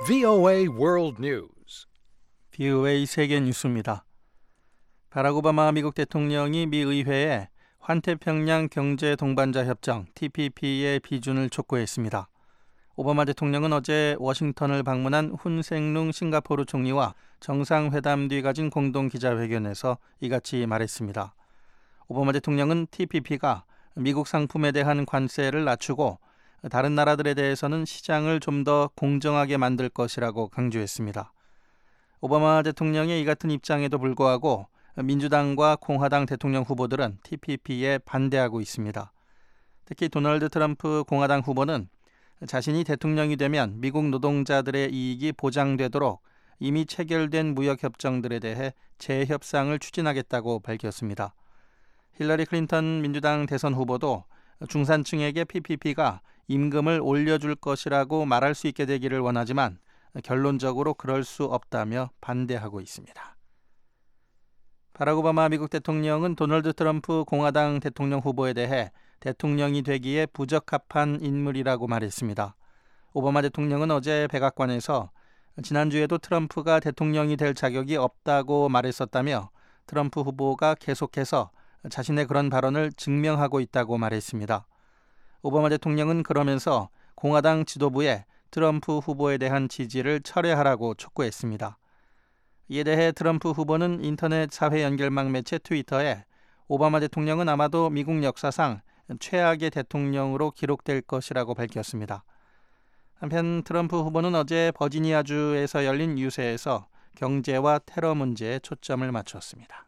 VOA World News. VOA 세계 뉴스입니다. 바락 오바마 미국 대통령이 미 의회에 환태평양 경제 동반자 협정 TPP의 비준을 촉구했습니다. 오바마 대통령은 어제 워싱턴을 방문한 훈센룽 싱가포르 총리와 정상회담 뒤 가진 공동 기자회견에서 이같이 말했습니다. 오바마 대통령은 TPP가 미국 상품에 대한 관세를 낮추고 다른 나라들에 대해서는 시장을 좀 더 공정하게 만들 것이라고 강조했습니다. 오바마 대통령의 이 같은 입장에도 불구하고 민주당과 공화당 대통령 후보들은 TPP에 반대하고 있습니다. 특히 도널드 트럼프 공화당 후보는 자신이 대통령이 되면 미국 노동자들의 이익이 보장되도록 이미 체결된 무역협정들에 대해 재협상을 추진하겠다고 밝혔습니다. 힐러리 클린턴 민주당 대선 후보도 중산층에게 PPP가 임금을 올려줄 것이라고 말할 수 있게 되기를 원하지만 결론적으로 그럴 수 없다며 반대하고 있습니다. 바락 오바마 미국 대통령은 도널드 트럼프 공화당 대통령 후보에 대해 대통령이 되기에 부적합한 인물이라고 말했습니다. 오바마 대통령은 어제 백악관에서 지난주에도 트럼프가 대통령이 될 자격이 없다고 말했었다며 트럼프 후보가 계속해서 자신의 그런 발언을 증명하고 있다고 말했습니다. 오바마 대통령은 그러면서 공화당 지도부에 트럼프 후보에 대한 지지를 철회하라고 촉구했습니다. 이에 대해 트럼프 후보는 인터넷 사회 연결망 매체 트위터에 오바마 대통령은 아마도 미국 역사상 최악의 대통령으로 기록될 것이라고 밝혔습니다. 한편 트럼프 후보는 어제 버지니아주에서 열린 유세에서 경제와 테러 문제에 초점을 맞췄습니다.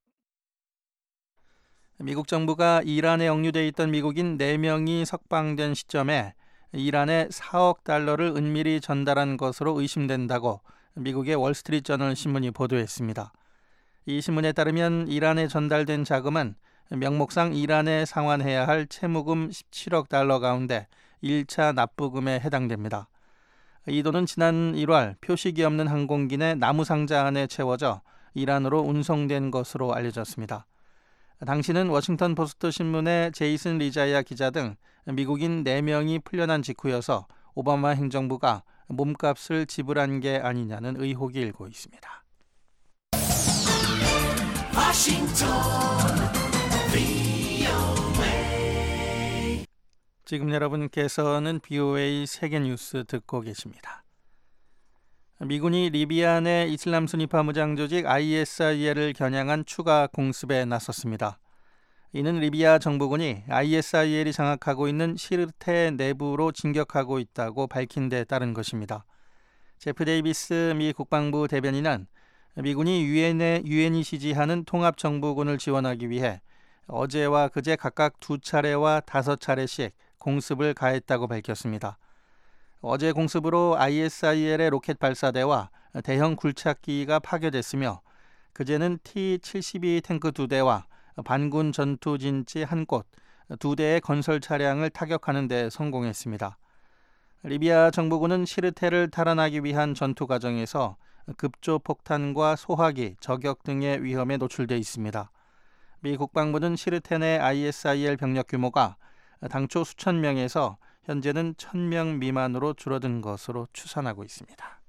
미국 정부가 이란에 억류돼 있던 미국인 4명이 석방된 시점에 이란에 4억 달러를 은밀히 전달한 것으로 의심된다고 미국의 월스트리트저널 신문이 보도했습니다. 이 신문에 따르면 이란에 전달된 자금은 명목상 이란에 상환해야 할 채무금 17억 달러 가운데 1차 납부금에 해당됩니다. 이 돈은 지난 1월 표식이 없는 항공기 내 나무상자 안에 채워져 이란으로 운송된 것으로 알려졌습니다. 당시는 워싱턴 포스트 신문의 제이슨 리자야 기자 등 미국인 4명이 풀려난 직후여서 오바마 행정부가 몸값을 지불한 게 아니냐는 의혹이 일고 있습니다. 지금 여러분께서는 BOA 세계뉴스 듣고 계십니다. 미군이 리비아 내 이슬람 순위파 무장 조직 ISIL을 겨냥한 추가 공습에 나섰습니다. 이는 리비아 정부군이 ISIL이 장악하고 있는 시르테 내부로 진격하고 있다고 밝힌 데 따른 것입니다. 제프 데이비스 미 국방부 대변인은 미군이 유엔이 지지하는 통합정부군을 지원하기 위해 어제와 그제 각각 2차례와 5차례씩 공습을 가했다고 밝혔습니다. 어제 공습으로 ISIL의 로켓 발사대와 대형 굴착기가 파괴됐으며 그제는 T-72 탱크 2대와 반군 전투진지 1곳, 2대의 건설 차량을 타격하는 데 성공했습니다. 리비아 정부군은 시르테를 탈환하기 위한 전투 과정에서 급조폭탄과 소화기, 저격 등의 위험에 노출돼 있습니다. 미 국방부는 시르테 내 ISIL 병력 규모가 당초 수천 명에서 현재는 1,000명 미만으로 줄어든 것으로 추산하고 있습니다.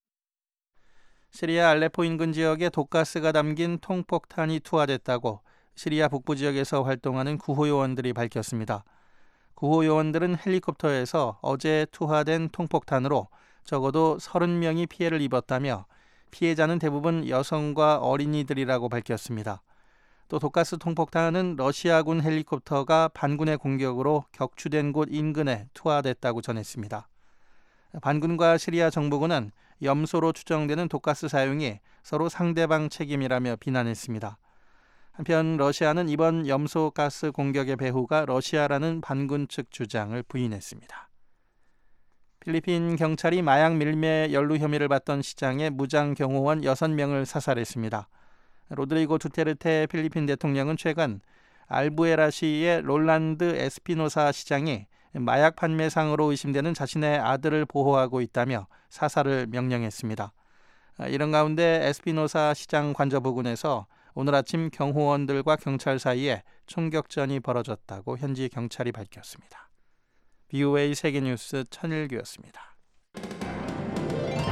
시리아 알레포 인근 지역에 독가스가 담긴 통폭탄이 투하됐다고 시리아 북부 지역에서 활동하는 구호요원들이 밝혔습니다. 구호요원들은 헬리콥터에서 어제 투하된 통폭탄으로 적어도 30명이 피해를 입었다며 피해자는 대부분 여성과 어린이들이라고 밝혔습니다. 또 독가스 통폭탄은 러시아군 헬리콥터가 반군의 공격으로 격추된 곳 인근에 투하됐다고 전했습니다. 반군과 시리아 정부군은 염소로 추정되는 독가스 사용이 서로 상대방 책임이라며 비난했습니다. 한편 러시아는 이번 염소가스 공격의 배후가 러시아라는 반군 측 주장을 부인했습니다. 필리핀 경찰이 마약 밀매 연루 혐의를 받던 시장의 무장 경호원 6명을 사살했습니다. 로드리고 두테르테 필리핀 대통령은 최근 알부에라시의 롤란드 에스피노사 시장이 마약 판매상으로 의심되는 자신의 아들을 보호하고 있다며 사살을 명령했습니다. 이런 가운데 에스피노사 시장 관저 부근에서 오늘 아침 경호원들과 경찰 사이에 총격전이 벌어졌다고 현지 경찰이 밝혔습니다. BOA 세계뉴스 천일규였습니다.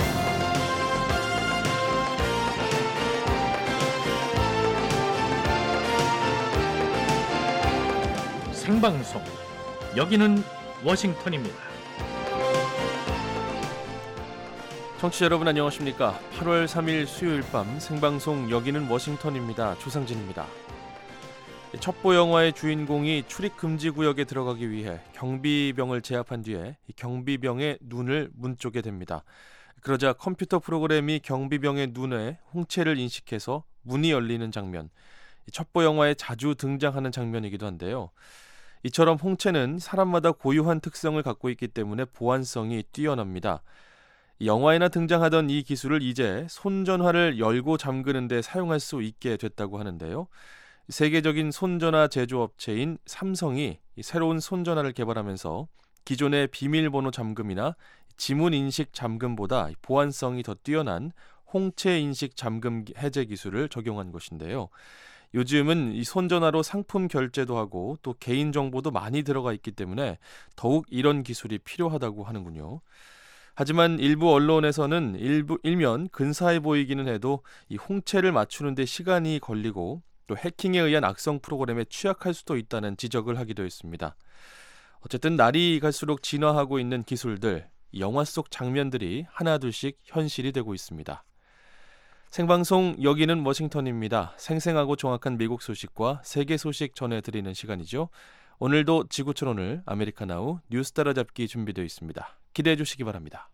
생방송. 여기는 워싱턴입니다. 청취자 여러분 안녕하십니까? 8월 3일 수요일 밤 생방송 여기는 워싱턴입니다. 조상진입니다. 첩보 영화의 주인공이 출입 금지 구역에 들어가기 위해 경비병을 제압한 뒤에 경비병의 눈을 문 쪽에 댑니다. 그러자 컴퓨터 프로그램이 경비병의 눈에 홍채를 인식해서 문이 열리는 장면, 첩보 영화에 자주 등장하는 장면이기도 한데요. 이처럼 홍채는 사람마다 고유한 특성을 갖고 있기 때문에 보안성이 뛰어납니다. 영화에나 등장하던 이 기술을 이제 손전화를 열고 잠그는 데 사용할 수 있게 됐다고 하는데요. 세계적인 손전화 제조업체인 삼성이 새로운 손전화를 개발하면서 기존의 비밀번호 잠금이나 지문 인식 잠금보다 보안성이 더 뛰어난 홍채 인식 잠금 해제 기술을 적용한 것인데요. 요즘은 이 손전화로 상품 결제도 하고 또 개인정보도 많이 들어가 있기 때문에 더욱 이런 기술이 필요하다고 하는군요. 하지만 일부 언론에서는 일면 근사해 보이기는 해도 이 홍채를 맞추는 데 시간이 걸리고 또 해킹에 의한 악성 프로그램에 취약할 수도 있다는 지적을 하기도 했습니다. 어쨌든 날이 갈수록 진화하고 있는 기술들, 영화 속 장면들이 하나둘씩 현실이 되고 있습니다. 생방송 여기는 워싱턴입니다. 생생하고 정확한 미국 소식과 세계 소식 전해드리는 시간이죠. 오늘도 지구촌오늘 아메리카나우 뉴스 따라잡기 준비되어 있습니다. 기대해 주시기 바랍니다.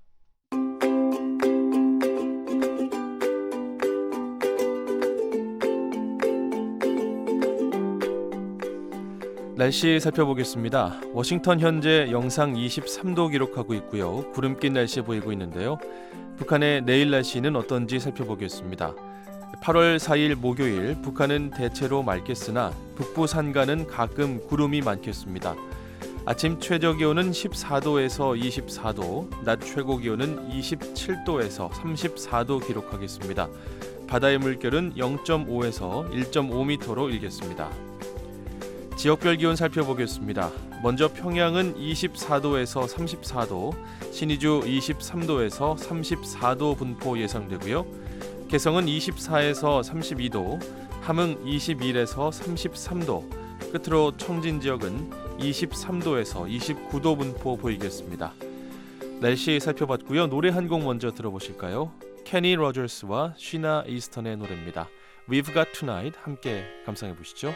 날씨 살펴보겠습니다. 워싱턴 현재 영상 23도 기록하고 있고요. 구름 낀 날씨 보이고 있는데요. 북한의 내일 날씨는 어떤지 살펴보겠습니다. 8월 4일 목요일 북한은 대체로 맑겠으나 북부 산간은 가끔 구름이 많겠습니다. 아침 최저 기온은 14도에서 24도, 낮 최고 기온은 27도에서 34도 기록하겠습니다. 바다의 물결은 0.5에서 1.5m로 일겠습니다. 지역별 기온 살펴보겠습니다. 먼저 평양은 24도에서 34도, 신의주 23도에서 34도 분포 예상되고요. 개성은 24에서 32도, 함흥 21에서 33도, 끝으로 청진 지역은 23도에서 29도 분포 보이겠습니다. 날씨 살펴봤고요. 노래 한 곡 먼저 들어보실까요? 케니 로저스와 쉬나 이스턴의 노래입니다. We've Got Tonight 함께 감상해 보시죠.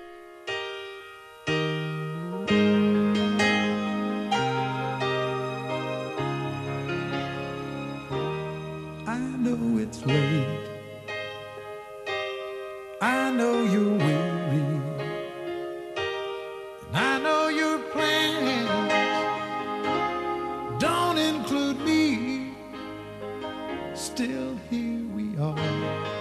I know it's late. I know you're weary. And I know your plans don't include me. Still here we are,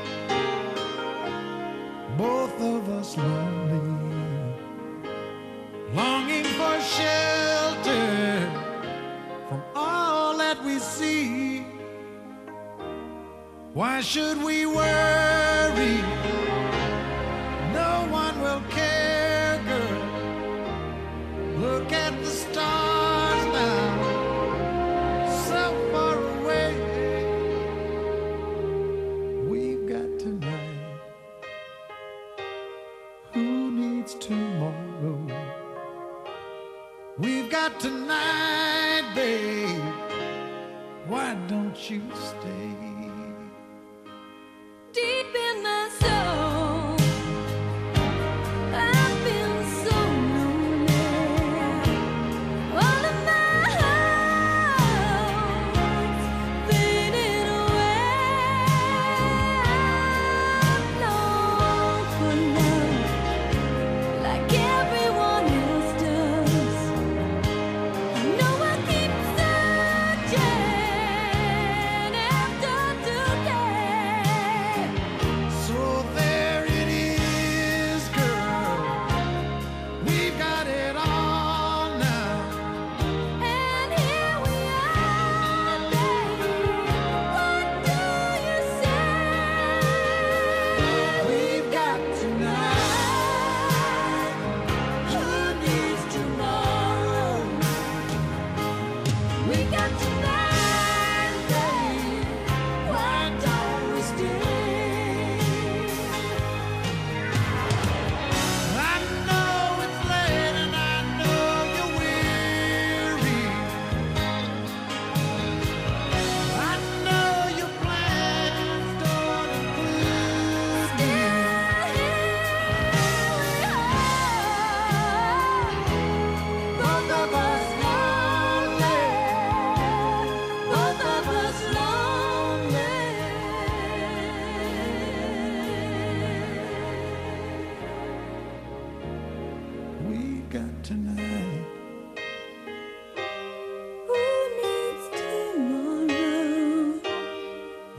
both of us lonely, longing for shelter from all that we see. Why should we worry? No one will care, girl. Look at the stars now, so far away. We've got tonight. Who needs tomorrow? We've got tonight, babe. Why don't you stay? Deep in my soul, I've been so lonely. All of my hopes faded away. I long for love like everyone else does. I know I keep searching after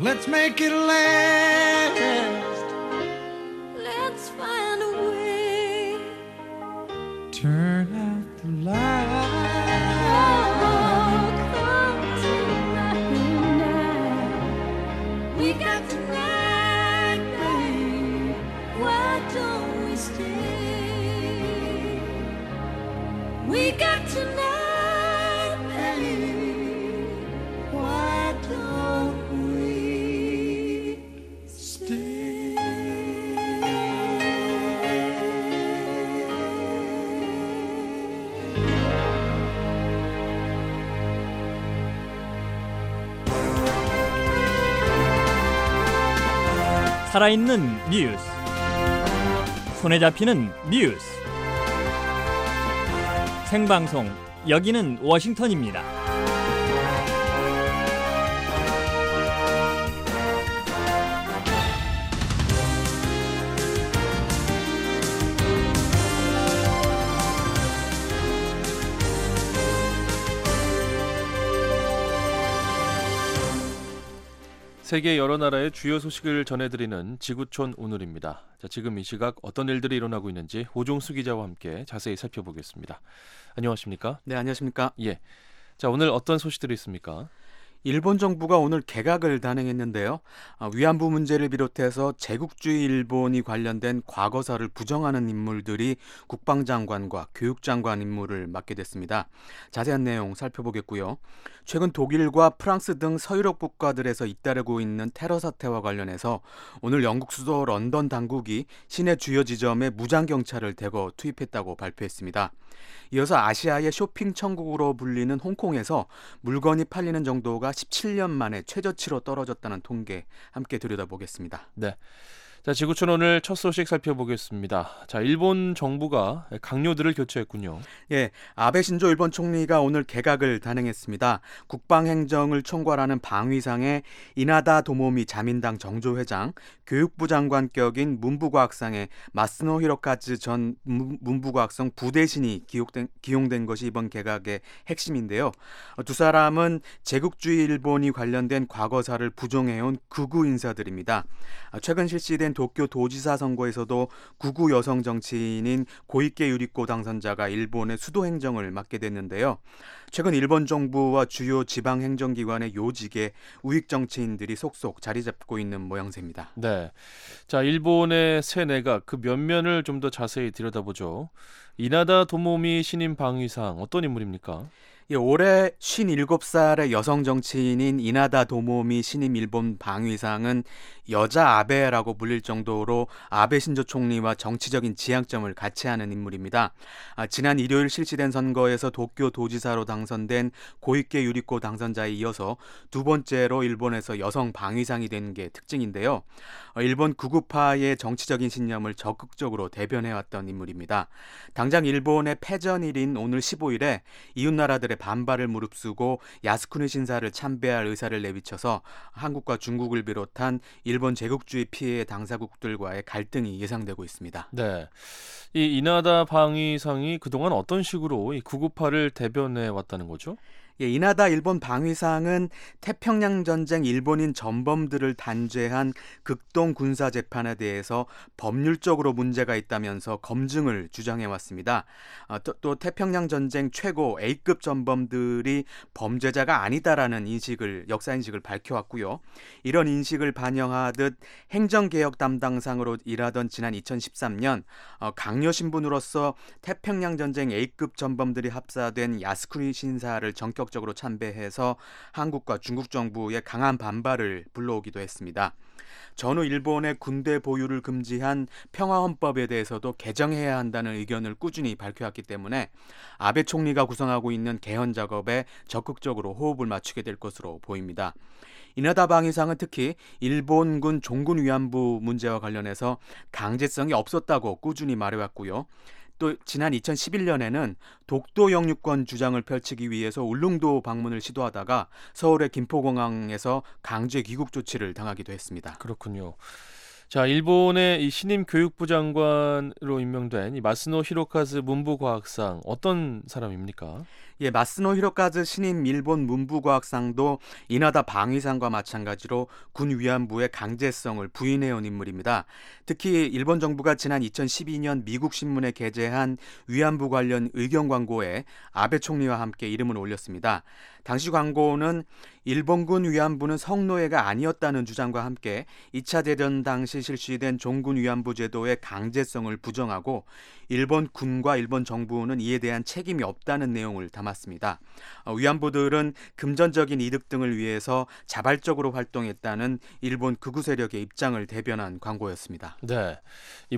Let's make it last. Let's find a way. Turn out the light. Oh, come tonight. We got tonight, babe. Why don't we stay? We got tonight, babe. Why don't we stay? 살아있는 뉴스, 손에 잡히는 뉴스, 생방송 여기는 워싱턴입니다. 세계 여러 나라의 주요 소식을 전해드리는 지구촌 오늘입니다. 자, 지금 이 시각 어떤 일들이 일어나고 있는지 오종수 기자와 함께 자세히 살펴보겠습니다. 안녕하십니까? 네, 안녕하십니까? 예. 자, 오늘 어떤 소식들이 있습니까? 일본 정부가 오늘 개각을 단행했는데요. 위안부 문제를 비롯해서 제국주의 일본이 관련된 과거사를 부정하는 인물들이 국방장관과 교육장관 임무를 맡게 됐습니다. 자세한 내용 살펴보겠고요. 최근 독일과 프랑스 등 서유럽 국가들에서 잇따르고 있는 테러 사태와 관련해서 오늘 영국 수도 런던 당국이 시내 주요 지점에 무장경찰을 대거 투입했다고 발표했습니다. 이어서 아시아의 쇼핑 천국으로 불리는 홍콩에서 물건이 팔리는 정도가 17년 만에 최저치로 떨어졌다는 통계 함께 들여다보겠습니다. 네. 자, 지구촌 오늘 첫 소식 살펴보겠습니다. 자, 일본 정부가 강요들을 교체했군요. 예, 아베 신조 일본 총리가 오늘 개각을 단행했습니다. 국방행정을 총괄하는 방위상의 이나다 도모미 자민당 정조회장, 교육부 장관격인 문부과학상의 마스노 히로카즈 전 문부과학성 부대신이 기용된 것이 이번 개각의 핵심인데요. 두 사람은 제국주의 일본이 관련된 과거사를 부정해온 극우 인사들입니다. 최근 실시된 도쿄 도지사 선거에서도 극우 여성 정치인인 고이케 유리코 당선자가 일본의 수도 행정을 맡게 됐는데요. 최근 일본 정부와 주요 지방 행정기관의 요직에 우익 정치인들이 속속 자리 잡고 있는 모양새입니다. 네. 자, 일본의 새 내각 그 면면을 좀 더 자세히 들여다보죠. 이나다 도모미 신임 방위상 어떤 인물입니까? 예, 올해 57살의 여성 정치인인 이나다 도모미 신임 일본 방위상은 여자 아베라고 불릴 정도로 아베 신조 총리와 정치적인 지향점을 같이 하는 인물입니다. 지난 일요일 실시된 선거에서 도쿄 도지사로 당선된 고이케 유리코 당선자에 이어서 두 번째로 일본에서 여성 방위상이 된 게 특징인데요. 일본 극우파의 정치적인 신념을 적극적으로 대변해왔던 인물입니다. 당장 일본의 패전일인 오늘 15일에 이웃나라들의 반발을 무릅쓰고 야스쿠니 신사를 참배할 의사를 내비쳐서 한국과 중국을 비롯한 일본 제국주의 피해 당사국들과의 갈등이 예상되고 있습니다. 네. 이 이나다 방위상이 그동안 어떤 식으로 이 극우파를 대변해 왔다는 거죠? 예, 이나다 일본 방위상은 태평양 전쟁 일본인 전범들을 단죄한 극동 군사 재판에 대해서 법률적으로 문제가 있다면서 검증을 주장해 왔습니다. 또 태평양 전쟁 최고 A급 전범들이 범죄자가 아니다라는 역사 인식을 밝혀왔고요. 이런 인식을 반영하듯 행정개혁 담당상으로 일하던 지난 2013년 강요 신분으로서 태평양 전쟁 A급 전범들이 합사된 야스쿠니 신사를 적극적으로 참배해서 한국과 중국 정부의 강한 반발을 불러오기도 했습니다. 전후 일본의 군대 보유를 금지한 평화헌법에 대해서도 개정해야 한다는 의견을 꾸준히 밝혀왔기 때문에 아베 총리가 구성하고 있는 개헌 작업에 적극적으로 호흡을 맞추게 될 것으로 보입니다. 이나다 방위상은 특히 일본군 종군 위안부 문제와 관련해서 강제성이 없었다고 꾸준히 말해왔고요. 또 지난 2011년에는 독도 영유권 주장을 펼치기 위해서 울릉도 방문을 시도하다가 서울의 김포공항에서 강제 귀국 조치를 당하기도 했습니다. 그렇군요. 자, 일본의 이 신임 교육부 장관으로 임명된 이 마스노 히로카즈 문부과학상 어떤 사람입니까? 예, 마스노 히로카즈 신임 일본 문부과학상도 이나다 방위상과 마찬가지로 군 위안부의 강제성을 부인해온 인물입니다. 특히 일본 정부가 지난 2012년 미국 신문에 게재한 위안부 관련 의견 광고에 아베 총리와 함께 이름을 올렸습니다. 당시 광고는 일본군 위안부는 성노예가 아니었다는 주장과 함께 2차 대전 당시 실시된 종군 위안부 제도의 강제성을 부정하고 일본 군과 일본 정부는 이에 대한 책임이 없다는 내용을 담았습니다. 위안부들은 금전적인 이득 등을 위해서 자발적으로 활동했다는 일본 극우 세력의 입장을 대변한 광고였습니다. 네, 이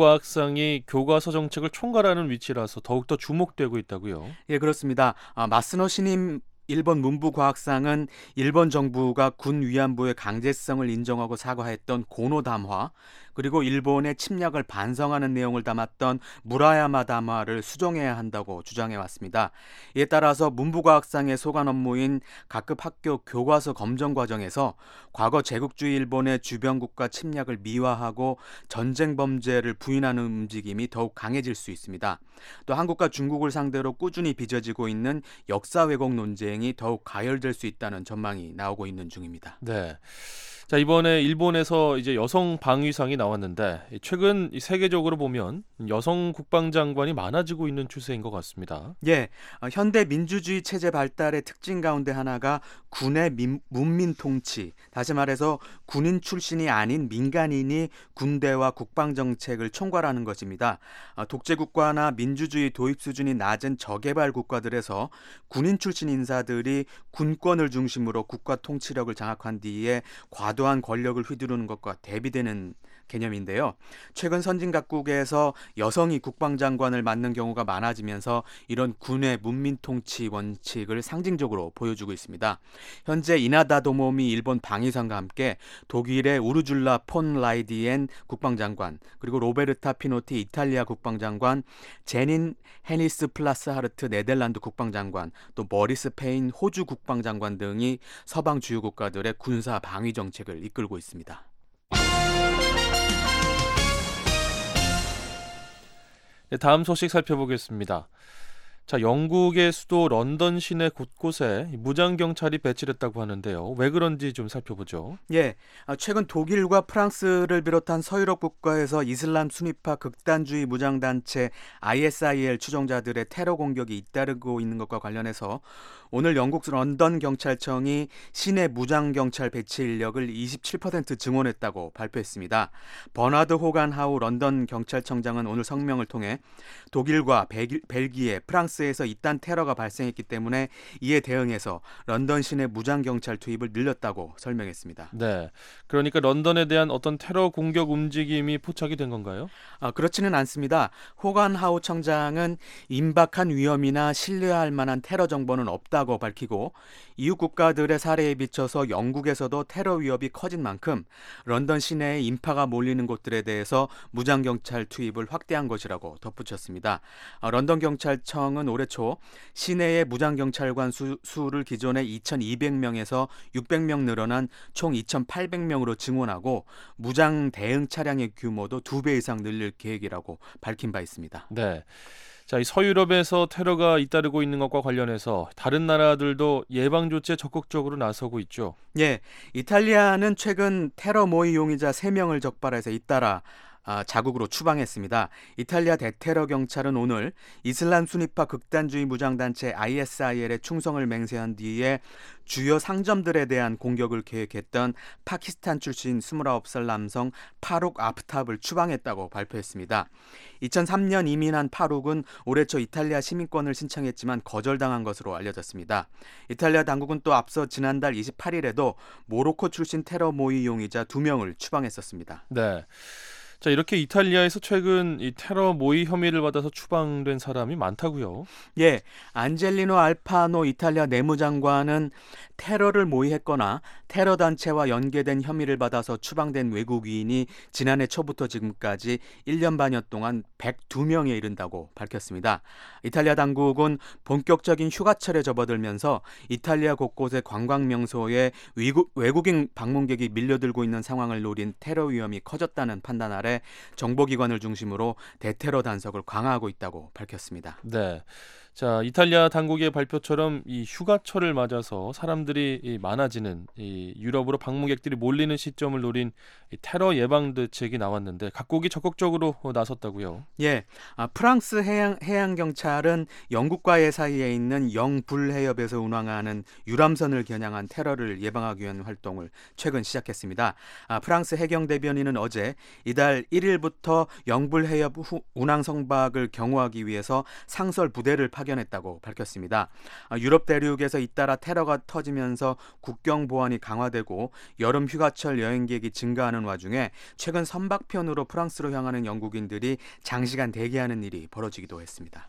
문부과학상이 교과서 정책을 총괄하는 위치라서 더욱더 주목되고 있다고요? 예, 그렇습니다. 마스노 신임 일본 문부과학상은 일본 정부가 군 위안부의 강제성을 인정하고 사과했던 고노 담화, 그리고 일본의 침략을 반성하는 내용을 담았던 무라야마 담화를 수정해야 한다고 주장해 왔습니다. 이에 따라서 문부과학상의 소관 업무인 각급 학교 교과서 검정 과정에서 과거 제국주의 일본의 주변 국가 침략을 미화하고 전쟁 범죄를 부인하는 움직임이 더욱 강해질 수 있습니다. 또 한국과 중국을 상대로 꾸준히 빚어지고 있는 역사 왜곡 논쟁이 더욱 가열될 수 있다는 전망이 나오고 있는 중입니다. 네. 자, 이번에 일본에서 이제 여성 방위상이 나왔는데 최근 세계적으로 보면 여성 국방장관이 많아지고 있는 추세인 것 같습니다. 예, 현대 민주주의 체제 발달의 특징 가운데 하나가 군의 문민 통치, 다시 말해서 군인 출신이 아닌 민간인이 군대와 국방 정책을 총괄하는 것입니다. 독재 국가나 민주주의 도입 수준이 낮은 저개발 국가들에서 군인 출신 인사들이 군권을 중심으로 국가 통치력을 장악한 뒤에 과도한 권력을 휘두르는 것과 대비되는 개념인데요. 최근 선진 각국에서 여성이 국방장관을 맡는 경우가 많아지면서 이런 군의 문민 통치 원칙을 상징적으로 보여주고 있습니다. 현재 이나다 도모미 일본 방위상과 함께 독일의 우르줄라 폰 라이디엔 국방장관, 그리고 로베르타 피노티 이탈리아 국방장관, 제닌 헤니스 플라스 하르트 네덜란드 국방장관, 또 머리스 페인 호주 국방장관 등이 서방 주요 국가들의 군사 방위 정책을 이끌고 있습니다. 네, 다음 소식 살펴보겠습니다. 자, 영국의 수도 런던 시내 곳곳에 무장 경찰이 배치됐다고 하는데요. 왜 그런지 좀 살펴보죠. 예, 최근 독일과 프랑스를 비롯한 서유럽 국가에서 이슬람 순위파 극단주의 무장단체 ISIL 추종자들의 테러 공격이 잇따르고 있는 것과 관련해서 오늘 영국 런던 경찰청이 시내 무장 경찰 배치 인력을 27% 증원했다고 발표했습니다. 버나드 호간 하우 런던 경찰청장은 오늘 성명을 통해 독일과 벨기에, 프랑스에서 이딴 테러가 발생했기 때문에 이에 대응해서 런던 시내 무장 경찰 투입을 늘렸다고 설명했습니다. 네, 그러니까 런던에 대한 어떤 테러 공격 움직임이 포착이 된 건가요? 그렇지는 않습니다. 호간 하우 청장은 임박한 위험이나 신뢰할 만한 테러 정보는 없다고 밝히고 이웃 국가들의 사례에 비춰서 영국에서도 테러 위협이 커진 만큼 런던 시내에 인파가 몰리는 곳들에 대해서 무장경찰 투입을 확대한 것이라고 덧붙였습니다. 런던 경찰청은 올해 초 시내의 무장경찰관 수를 기존의 2,200명에서 600명 늘어난 총 2,800명으로 증원하고 무장 대응 차량의 규모도 2배 이상 늘릴 계획이라고 밝힌 바 있습니다. 네. 자, 이 서유럽에서 테러가 잇따르고 있는 것과 관련해서 다른 나라들도 예방 조치에 적극적으로 나서고 있죠. 예, 이탈리아는 최근 테러 모의 용의자 3명을 적발해서 잇따라 자국으로 추방했습니다. 이탈리아 대테러 경찰은 오늘 이슬람 순위파 극단주의 무장단체 ISIL에 충성을 맹세한 뒤에 주요 상점들에 대한 공격을 계획했던 파키스탄 출신 29살 남성 파룩 아프탑을 추방했다고 발표했습니다. 2003년 이민한 파룩은 올해 초 이탈리아 시민권을 신청했지만 거절당한 것으로 알려졌습니다. 이탈리아 당국은 또 앞서 지난달 28일에도 모로코 출신 테러 모의 용의자 2명을 추방했었습니다. 네. 자, 이렇게 이탈리아에서 최근 이 테러 모의 혐의를 받아서 추방된 사람이 많다고요? 예, 안젤리노 알파노 이탈리아 내무장관은 테러를 모의했거나 테러 단체와 연계된 혐의를 받아서 추방된 외국인이 지난해 초부터 지금까지 1년 반여 동안 102명에 이른다고 밝혔습니다. 이탈리아 당국은 본격적인 휴가철에 접어들면서 이탈리아 곳곳의 관광 명소에 외국인 방문객이 밀려들고 있는 상황을 노린 테러 위험이 커졌다는 판단 아래 정보기관을 중심으로 대테러 단속을 강화하고 있다고 밝혔습니다. 네. 자, 이탈리아 당국의 발표처럼 이 휴가철을 맞아서 사람들이 많아지는 이 유럽으로 방문객들이 몰리는 시점을 노린 이 테러 예방 대책이 나왔는데 각국이 적극적으로 나섰다고요. 예, 프랑스 해양 경찰은 영국과의 사이에 있는 영불해협에서 운항하는 유람선을 겨냥한 테러를 예방하기 위한 활동을 최근 시작했습니다. 프랑스 해경 대변인은 어제 이달 1일부터 영불해협 운항 선박을 경호하기 위해서 상설 부대를 파견했다고 밝혔습니다. 유럽 대륙에서 잇따라 테러가 터지면서 국경 보안이 강화되고 여름 휴가철 여행객이 증가하는 와중에 최근 선박편으로 프랑스로 향하는 영국인들이 장시간 대기하는 일이 벌어지기도 했습니다.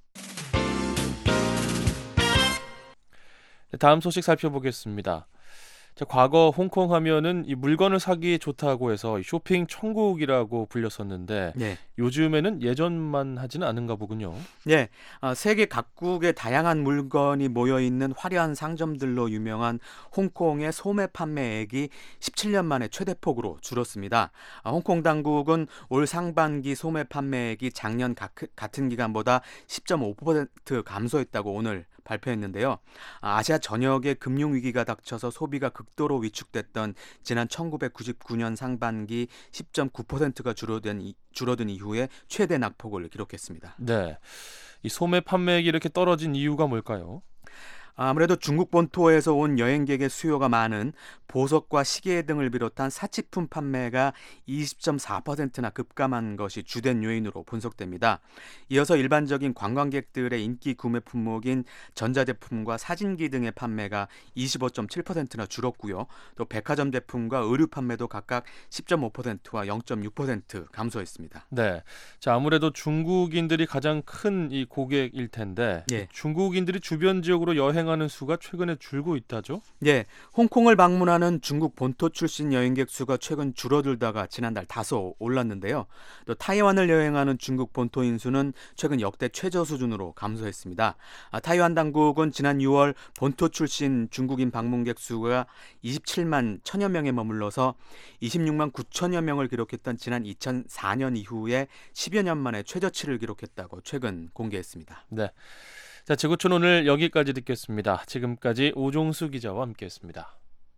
다음 소식 살펴보겠습니다. 자, 과거 홍콩 하면은 이 물건을 사기 좋다고 해서 쇼핑 천국이라고 불렸었는데 네. 요즘에는 예전만 하지는 않은가 보군요. 예, 세계 각국의 다양한 물건이 모여있는 화려한 상점들로 유명한 홍콩의 소매 판매액이 17년 만에 최대폭으로 줄었습니다. 홍콩 당국은 올 상반기 소매 판매액이 작년 같은 기간보다 10.5% 감소했다고 오늘 발표했는데요. 아시아 전역에 금융위기가 닥쳐서 소비가 극도로 위축됐던 지난 1999년 상반기 10.9%가 줄어든 이후에 최대 낙폭을 기록했습니다. 네, 이 소매 판매액이 이렇게 떨어진 이유가 뭘까요? 아무래도 중국 본토에서 온 여행객의 수요가 많은 보석과 시계 등을 비롯한 사치품 판매가 20.4%나 급감한 것이 주된 요인으로 분석됩니다. 이어서 일반적인 관광객들의 인기 구매 품목인 전자제품과 사진기 등의 판매가 25.7%나 줄었고요. 또 백화점 제품과 의류 판매도 각각 10.5%와 0.6% 감소했습니다. 네, 자, 아무래도 중국인들이 가장 큰 이 고객일 텐데 예. 중국인들이 주변 지역으로 여행하는 수가 최근에 줄고 있다죠? 예, 홍콩을 방문하는 중국 본토 출신 여행객 수가 최근 줄어들다가 지난달 다소 올랐는데요. 또 타이완을 여행하는 중국 본토인 수는 최근 역대 최저 수준으로 감소했습니다. 타이완 당국은 지난 6월 본토 출신 중국인 방문객 수가 27만 1천여 명에 머물러서 26만 9천여 명을 기록했던 지난 2004년 이후에 10여 년 만에 최저치를 기록했다고 최근 공개했습니다. 네. 자, 지구촌 오늘 여기까지 듣겠습니다. 지금까지 오종수 기자와 함께했습니다.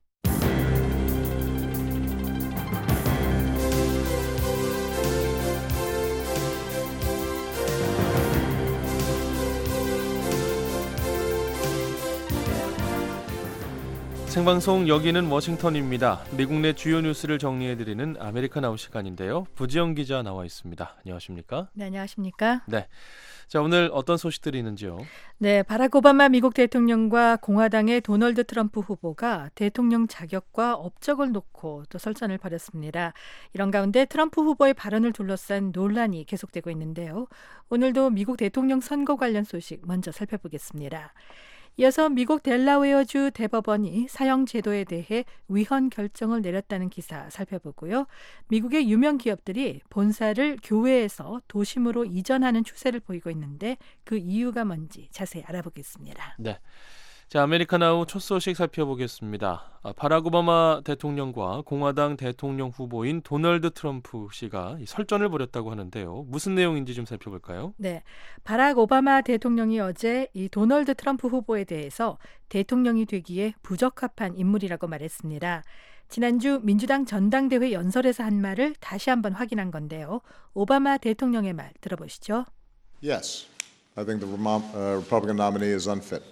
생방송 여기는 워싱턴입니다. 미국 내 주요 뉴스를 정리해드리는 아메리칸 아웃 시간인데요. 부지영 기자 나와 있습니다. 안녕하십니까? 네, 안녕하십니까? 네. 자, 오늘 어떤 소식들이 있는지요? 네, 바락 오바마 미국 대통령과 공화당의 도널드 트럼프 후보가 대통령 자격과 업적을 놓고 또 설전을 벌였습니다. 이런 가운데 트럼프 후보의 발언을 둘러싼 논란이 계속되고 있는데요. 오늘도 미국 대통령 선거 관련 소식 먼저 살펴보겠습니다. 이어서 미국 델라웨어주 대법원이 사형 제도에 대해 위헌 결정을 내렸다는 기사 살펴보고요. 미국의 유명 기업들이 본사를 교외에서 도심으로 이전하는 추세를 보이고 있는데 그 이유가 뭔지 자세히 알아보겠습니다. 네. 자, 아메리카나우 첫 소식 살펴보겠습니다. 바락 오바마 대통령과 공화당 대통령 후보인 도널드 트럼프 씨가 설전을 벌였다고 하는데요. 무슨 내용인지 좀 살펴볼까요? 네, 바락 오바마 대통령이 어제 이 도널드 트럼프 후보에 대해서 대통령이 되기에 부적합한 인물이라고 말했습니다. 지난주 민주당 전당대회 연설에서 한 말을 다시 한번 확인한 건데요. 오바마 대통령의 말 들어보시죠. Yes, I think the Republican nominee is unfit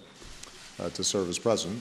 to serve as president.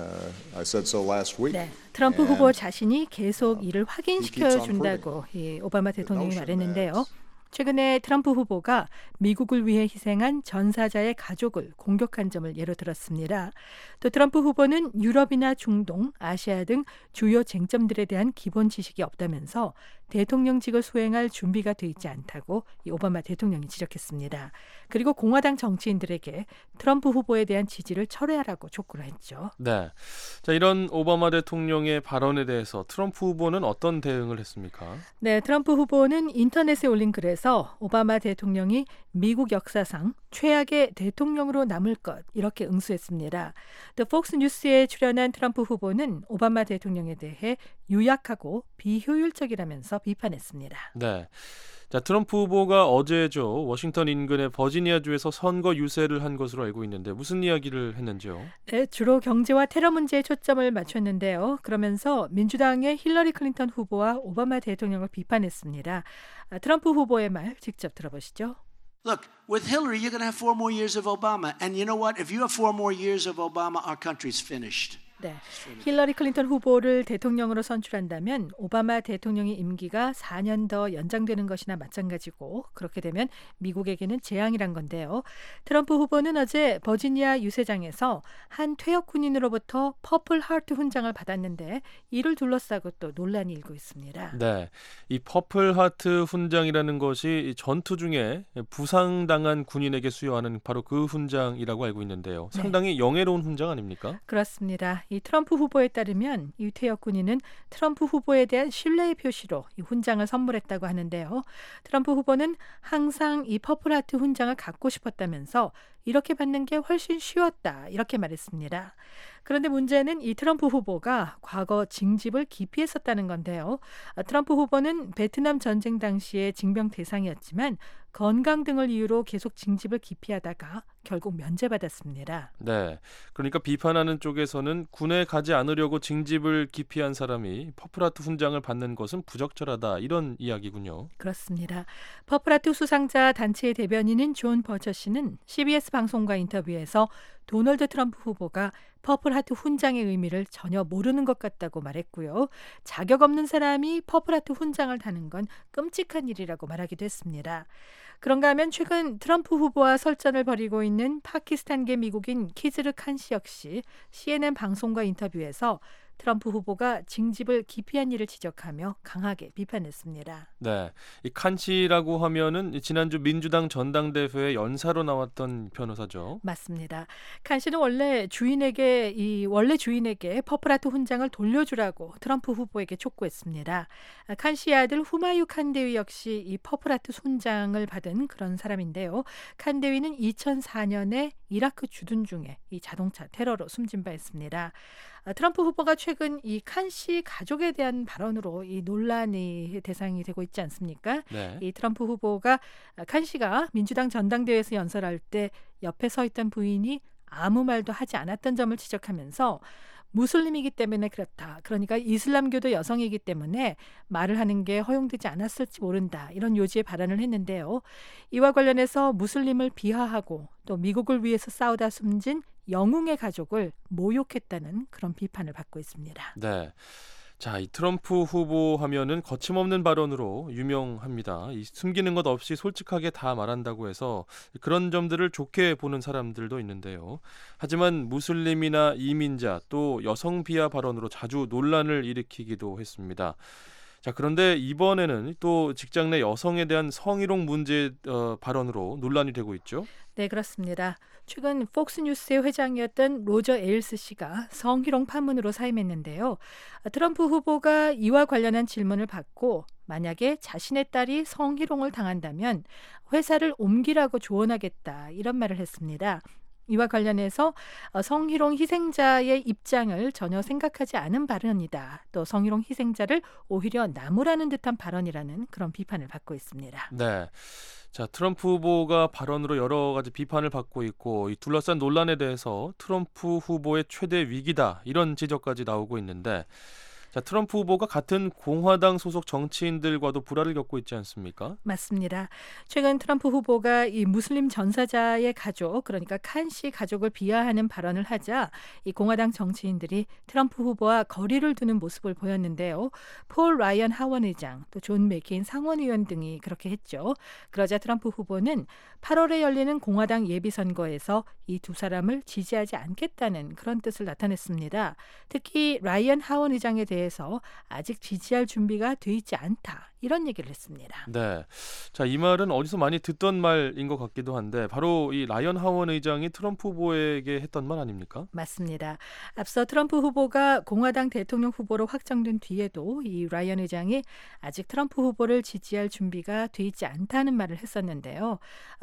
I said so last week. 네, 트럼프 후보 자신이 계속 이를 확인시켜 준다고 오바마 대통령이 말했는데요. 최근에 트럼프 후보가 미국을 위해 희생한 전사자의 가족을 공격한 점을 예로 들었습니다. 또 트럼프 후보는 유럽이나 중동, 아시아 등 주요 쟁점들에 대한 기본 지식이 없다면서 대통령직을 수행할 준비가 돼 있지 않다고 이 오바마 대통령이 지적했습니다. 그리고 공화당 정치인들에게 트럼프 후보에 대한 지지를 철회하라고 촉구를 했죠. 네, 자, 이런 오바마 대통령의 발언에 대해서 트럼프 후보는 어떤 대응을 했습니까? 네, 트럼프 후보는 인터넷에 올린 글에서 오바마 대통령이 미국 역사상 최악의 대통령으로 남을 것 이렇게 응수했습니다. 또 폭스 뉴스에 출연한 트럼프 후보는 오바마 대통령에 대해 유약하고 비효율적이라면서 비판했습니다. 네. 자, 트럼프 후보가 어제죠. 워싱턴 인근의 버지니아주에서 선거 유세를 한 것으로 알고 있는데 무슨 이야기를 했는지요? 네, 주로 경제와 테러 문제에 초점을 맞췄는데요. 그러면서 민주당의 힐러리 클린턴 후보와 오바마 대통령을 비판했습니다. 트럼프 후보의 말 직접 들어보시죠. Look, with Hillary, you're going to have 4 more years of Obama. And you know what? If you have 4 more years of Obama, our country's finished. 네, 힐러리 클린턴 후보를 대통령으로 선출한다면 오바마 대통령의 임기가 4년 더 연장되는 것이나 마찬가지고 그렇게 되면 미국에게는 재앙이란 건데요. 트럼프 후보는 어제 버지니아 유세장에서 한 퇴역 군인으로부터 퍼플 하트 훈장을 받았는데 이를 둘러싸고 또 논란이 일고 있습니다. 네, 이 퍼플 하트 훈장이라는 것이 전투 중에 부상당한 군인에게 수여하는 바로 그 훈장이라고 알고 있는데요. 상당히 영예로운 훈장 아닙니까? 그렇습니다. 이 트럼프 후보에 따르면 이 퇴역 군인은 트럼프 후보에 대한 신뢰의 표시로 이 훈장을 선물했다고 하는데요. 트럼프 후보는 항상 이 퍼플 하트 훈장을 갖고 싶었다면서 이렇게 받는 게 훨씬 쉬웠다 이렇게 말했습니다. 그런데 문제는 이 트럼프 후보가 과거 징집을 기피했었다는 건데요. 트럼프 후보는 베트남 전쟁 당시에 징병 대상이었지만 건강 등을 이유로 계속 징집을 기피하다가 결국 면제받았습니다. 네, 그러니까 비판하는 쪽에서는 군에 가지 않으려고 징집을 기피한 사람이 퍼플하트 훈장을 받는 것은 부적절하다 이런 이야기군요. 그렇습니다. 퍼플하트 수상자 단체의 대변인인 존 버처씨는 CBS 방송과 인터뷰에서 도널드 트럼프 후보가 퍼플하트 훈장의 의미를 전혀 모르는 것 같다고 말했고요. 자격 없는 사람이 퍼플하트 훈장을 다는 건 끔찍한 일이라고 말하기도 했습니다. 그런가 하면 최근 트럼프 후보와 설전을 벌이고 있는 파키스탄계 미국인 키즈르 칸 씨 역시 CNN 방송과 인터뷰에서 트럼프 후보가 징집을 기피한 일을 지적하며 강하게 비판했습니다. 네, 이 칸 씨라고 하면은 지난주 민주당 전당대회에 연사로 나왔던 변호사죠. 맞습니다. 칸 씨는 원래 주인에게 퍼플하트 훈장을 돌려주라고 트럼프 후보에게 촉구했습니다. 칸 씨의 아들 후마유 칸 대위 역시 이 퍼플하트 훈장을 받은 그런 사람인데요. 칸 대위는 2004년에 이라크 주둔 중에 이 자동차 테러로 숨진 바 있습니다. 트럼프 후보가 최근 이 칸 씨 가족에 대한 발언으로 이 논란의 대상이 되고 있지 않습니까? 네. 이 트럼프 후보가 칸 씨가 민주당 전당대회에서 연설할 때 옆에 서 있던 부인이 아무 말도 하지 않았던 점을 지적하면서 무슬림이기 때문에 그렇다. 그러니까 이슬람교도 여성이기 때문에 말을 하는 게 허용되지 않았을지 모른다. 이런 요지의 발언을 했는데요. 이와 관련해서 무슬림을 비하하고 또 미국을 위해서 싸우다 숨진 영웅의 가족을 모욕했다는 그런 비판을 받고 있습니다. 네. 자, 이 트럼프 후보 하면은 거침없는 발언으로 유명합니다. 이 숨기는 것 없이 솔직하게 다 말한다고 해서 그런 점들을 좋게 보는 사람들도 있는데요. 하지만 무슬림이나 이민자 또 여성 비하 발언으로 자주 논란을 일으키기도 했습니다. 자, 그런데 이번에는 또 직장 내 여성에 대한 성희롱 문제 발언으로 논란이 되고 있죠. 네, 그렇습니다. 최근 폭스뉴스의 회장이었던 로저 에일스 씨가 성희롱 파문으로 사임했는데요. 트럼프 후보가 이와 관련한 질문을 받고 만약에 자신의 딸이 성희롱을 당한다면 회사를 옮기라고 조언하겠다 이런 말을 했습니다. 이와 관련해서 성희롱 희생자의 입장을 전혀 생각하지 않은 발언이다. 또 성희롱 희생자를 오히려 나무라는 듯한 발언이라는 그런 비판을 받고 있습니다. 네. 자, 트럼프 후보가 발언으로 여러 가지 비판을 받고 있고 이 둘러싼 논란에 대해서 트럼프 후보의 최대 위기다 이런 지적까지 나오고 있는데 자, 트럼프 후보가 같은 공화당 소속 정치인들과도 불화를 겪고 있지 않습니까? 맞습니다. 최근 트럼프 후보가 이 무슬림 전사자의 가족, 그러니까 칸 씨 가족을 비하하는 발언을 하자 이 공화당 정치인들이 트럼프 후보와 거리를 두는 모습을 보였는데요. 폴 라이언 하원 의장, 또 존 맥케인 상원의원 등이 그렇게 했죠. 그러자 트럼프 후보는 8월에 열리는 공화당 예비선거에서 이 두 사람을 지지하지 않겠다는 그런 뜻을 나타냈습니다. 특히 라이언 하원 의장에 대해서 아직 지지할 준비가 돼 있지 않다. 이런 얘기를 했습니다. 네. 자, 이 말은 어디서 많이 듣던 말인 것 같기도 한데 바로 이 라이언 하원 의장이 트럼프 후보에게 했던 말 아닙니까? 맞습니다. 앞서 트럼프 후보가 공화당 대통령 후보로 확정된 뒤에도 이 라이언 의장이 아직 트럼프 후보를 지지할 준비가 돼 있지 않다는 말을 했었는데요.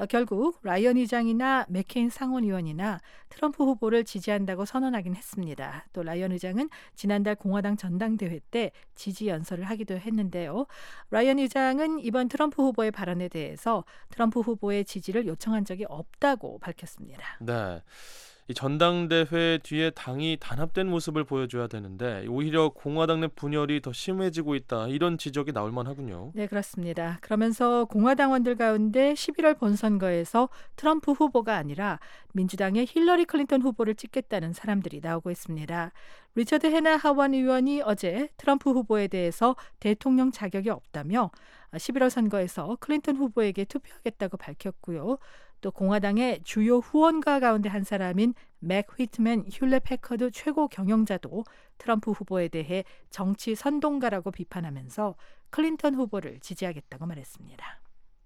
결국 라이언 의장이나 맥케인 상원의원이나 트럼프 후보를 지지한다고 선언하긴 했습니다. 또 라이언 의장은 지난달 공화당 전당 전당대회 때 지지 연설을 하기도 했는데요. 라이언 의장은 이번 트럼프 후보의 발언에 대해서 트럼프 후보의 지지를 요청한 적이 없다고 밝혔습니다. 네. 이 전당대회 뒤에 당이 단합된 모습을 보여줘야 되는데 오히려 공화당 내 분열이 더 심해지고 있다. 이런 지적이 나올 만하군요. 네, 그렇습니다. 그러면서 공화당원들 가운데 11월 본선거에서 트럼프 후보가 아니라 민주당의 힐러리 클린턴 후보를 찍겠다는 사람들이 나오고 있습니다. 리처드 해나 하원 의원이 어제 트럼프 후보에 대해서 대통령 자격이 없다며 11월 선거에서 클린턴 후보에게 투표하겠다고 밝혔고요. 또 공화당의 주요 후원가 가운데 한 사람인 맥 휘트맨 휴렛 패커드 최고 경영자도 트럼프 후보에 대해 정치 선동가라고 비판하면서 클린턴 후보를 지지하겠다고 말했습니다.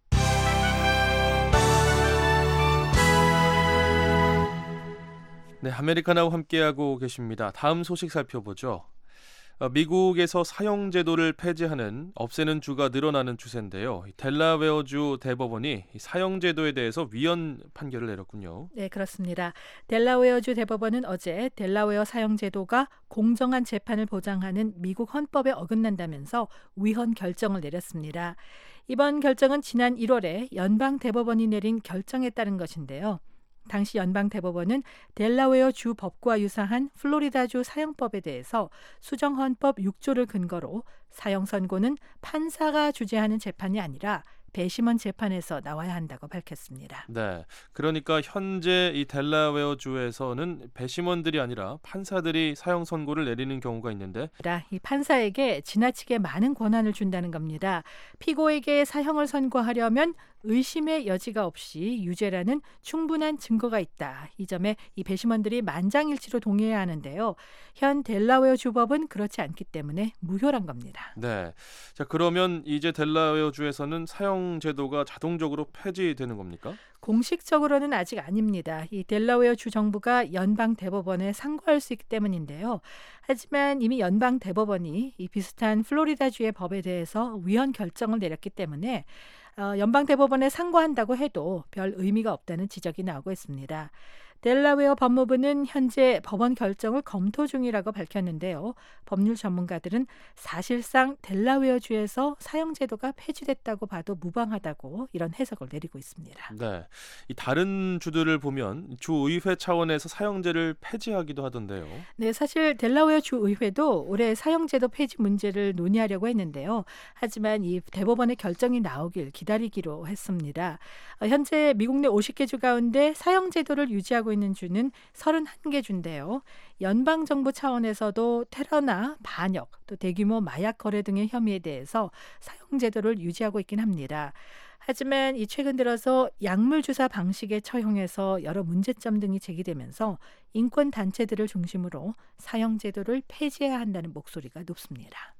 네, 아메리카나와 함께하고 계십니다. 다음 소식 살펴보죠. 미국에서 사형제도를 없애는 주가 늘어나는 추세인데요. 델라웨어주 대법원이 사형제도에 대해서 위헌 판결을 내렸군요. 네, 그렇습니다. 델라웨어주 대법원은 어제 델라웨어 사형제도가 공정한 재판을 보장하는 미국 헌법에 어긋난다면서 위헌 결정을 내렸습니다. 이번 결정은 지난 1월에 연방 대법원이 내린 결정에 따른 것인데요. 당시 연방 대법원은 델라웨어 주 법과 유사한 플로리다주 사형법에 대해서 수정 헌법 6조를 근거로 사형 선고는 판사가 주재하는 재판이 아니라 배심원 재판에서 나와야 한다고 밝혔습니다. 네, 그러니까 현재 이 델라웨어 주에서는 배심원들이 아니라 판사들이 사형 선고를 내리는 경우가 있는데 이 판사에게 지나치게 많은 권한을 준다는 겁니다. 피고에게 사형을 선고하려면 의심의 여지가 없이 유죄라는 충분한 증거가 있다. 이 점에 이 배심원들이 만장일치로 동의해야 하는데요. 현 델라웨어 주법은 그렇지 않기 때문에 무효란 겁니다. 네, 자 그러면 이제 델라웨어 주에서는 사형 제도가 자동적으로 폐지되는 겁니까? 공식적으로는 아직 아닙니다. 이 델라웨어 주 정부가 연방 대법원에 상고할 수 있기 때문인데요. 하지만 이미 연방 대법원이 이 비슷한 플로리다 주의 법에 대해서 위헌 결정을 내렸기 때문에 연방 대법원에 상고한다고 해도 별 의미가 없다는 지적이 나오고 있습니다. 델라웨어 법무부는 현재 법원 결정을 검토 중이라고 밝혔는데요. 법률 전문가들은 사실상 델라웨어 주에서 사형제도가 폐지됐다고 봐도 무방하다고 이런 해석을 내리고 있습니다. 네, 이 다른 주들을 보면 주의회 차원에서 사형제를 폐지하기도 하던데요. 네, 사실 델라웨어 주의회도 올해 사형제도 폐지 문제를 논의하려고 했는데요. 하지만 이 대법원의 결정이 나오길 기다리기로 했습니다. 현재 미국 내 50개 주 가운데 사형제도를 유지하고 있는 주는 31개 주인데요. 연방정부 차원에서도 테러나 반역, 또 대규모 마약 거래 등의 혐의에 대해서 사형제도를 유지하고 있긴 합니다. 하지만 이 최근 들어서 약물 주사 방식에 처형해서 여러 문제점 등이 제기되면서 인권 단체들을 중심으로 사형제도를 폐지해야 한다는 목소리가 높습니다.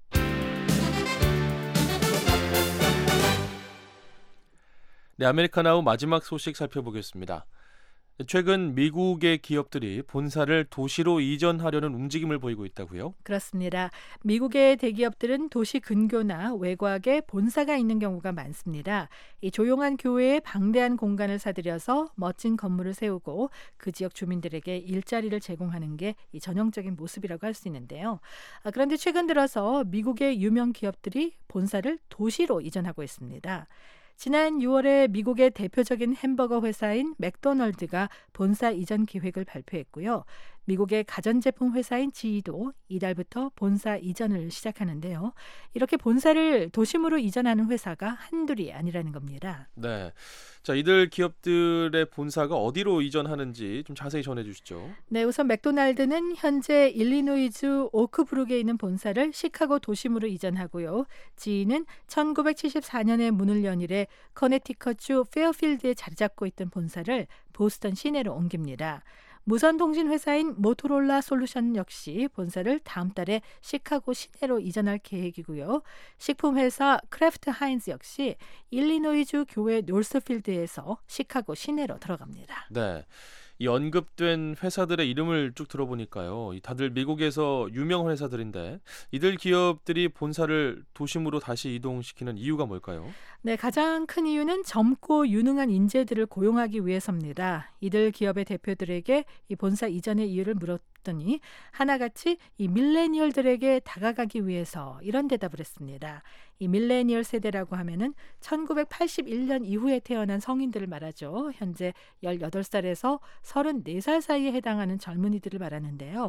네, 아메리카나우 마지막 소식 살펴보겠습니다. 최근 미국의 기업들이 본사를 도시로 이전하려는 움직임을 보이고 있다고요? 그렇습니다. 미국의 대기업들은 도시 근교나 외곽에 본사가 있는 경우가 많습니다. 이 조용한 교외에 방대한 공간을 사들여서 멋진 건물을 세우고 그 지역 주민들에게 일자리를 제공하는 게 이 전형적인 모습이라고 할 수 있는데요. 그런데 최근 들어서 미국의 유명 기업들이 본사를 도시로 이전하고 있습니다. 지난 6월에 미국의 대표적인 햄버거 회사인 맥도널드가 본사 이전 계획을 발표했고요. 미국의 가전제품 회사인 GE도 이달부터 본사 이전을 시작하는데요. 이렇게 본사를 도심으로 이전하는 회사가 한둘이 아니라는 겁니다. 네, 자 이들 기업들의 본사가 어디로 이전하는지 좀 자세히 전해주시죠. 네, 우선 맥도날드는 현재 일리노이주 오크브룩에 있는 본사를 시카고 도심으로 이전하고요. GE는 1974년에 문을 연 이래 커네티컷주 페어필드에 자리 잡고 있던 본사를 보스턴 시내로 옮깁니다. 무선통신 회사인 모토로라 솔루션 역시 본사를 다음 달에 시카고 시내로 이전할 계획이고요. 식품회사 크래프트 하인즈 역시 일리노이주 교외 노스필드에서 시카고 시내로 들어갑니다. 네, 이 언급된 회사들의 이름을 쭉 들어보니까요. 다들 미국에서 유명 회사들인데 이들 기업들이 본사를 도심으로 다시 이동시키는 이유가 뭘까요? 네, 가장 큰 이유는 젊고 유능한 인재들을 고용하기 위해서입니다. 이들 기업의 대표들에게 이 본사 이전의 이유를 물었더니 하나같이 이 밀레니얼들에게 다가가기 위해서 이런 대답을 했습니다. 이 밀레니얼 세대라고 하면은 1981년 이후에 태어난 성인들을 말하죠. 현재 18살에서 34살 사이에 해당하는 젊은이들을 말하는데요.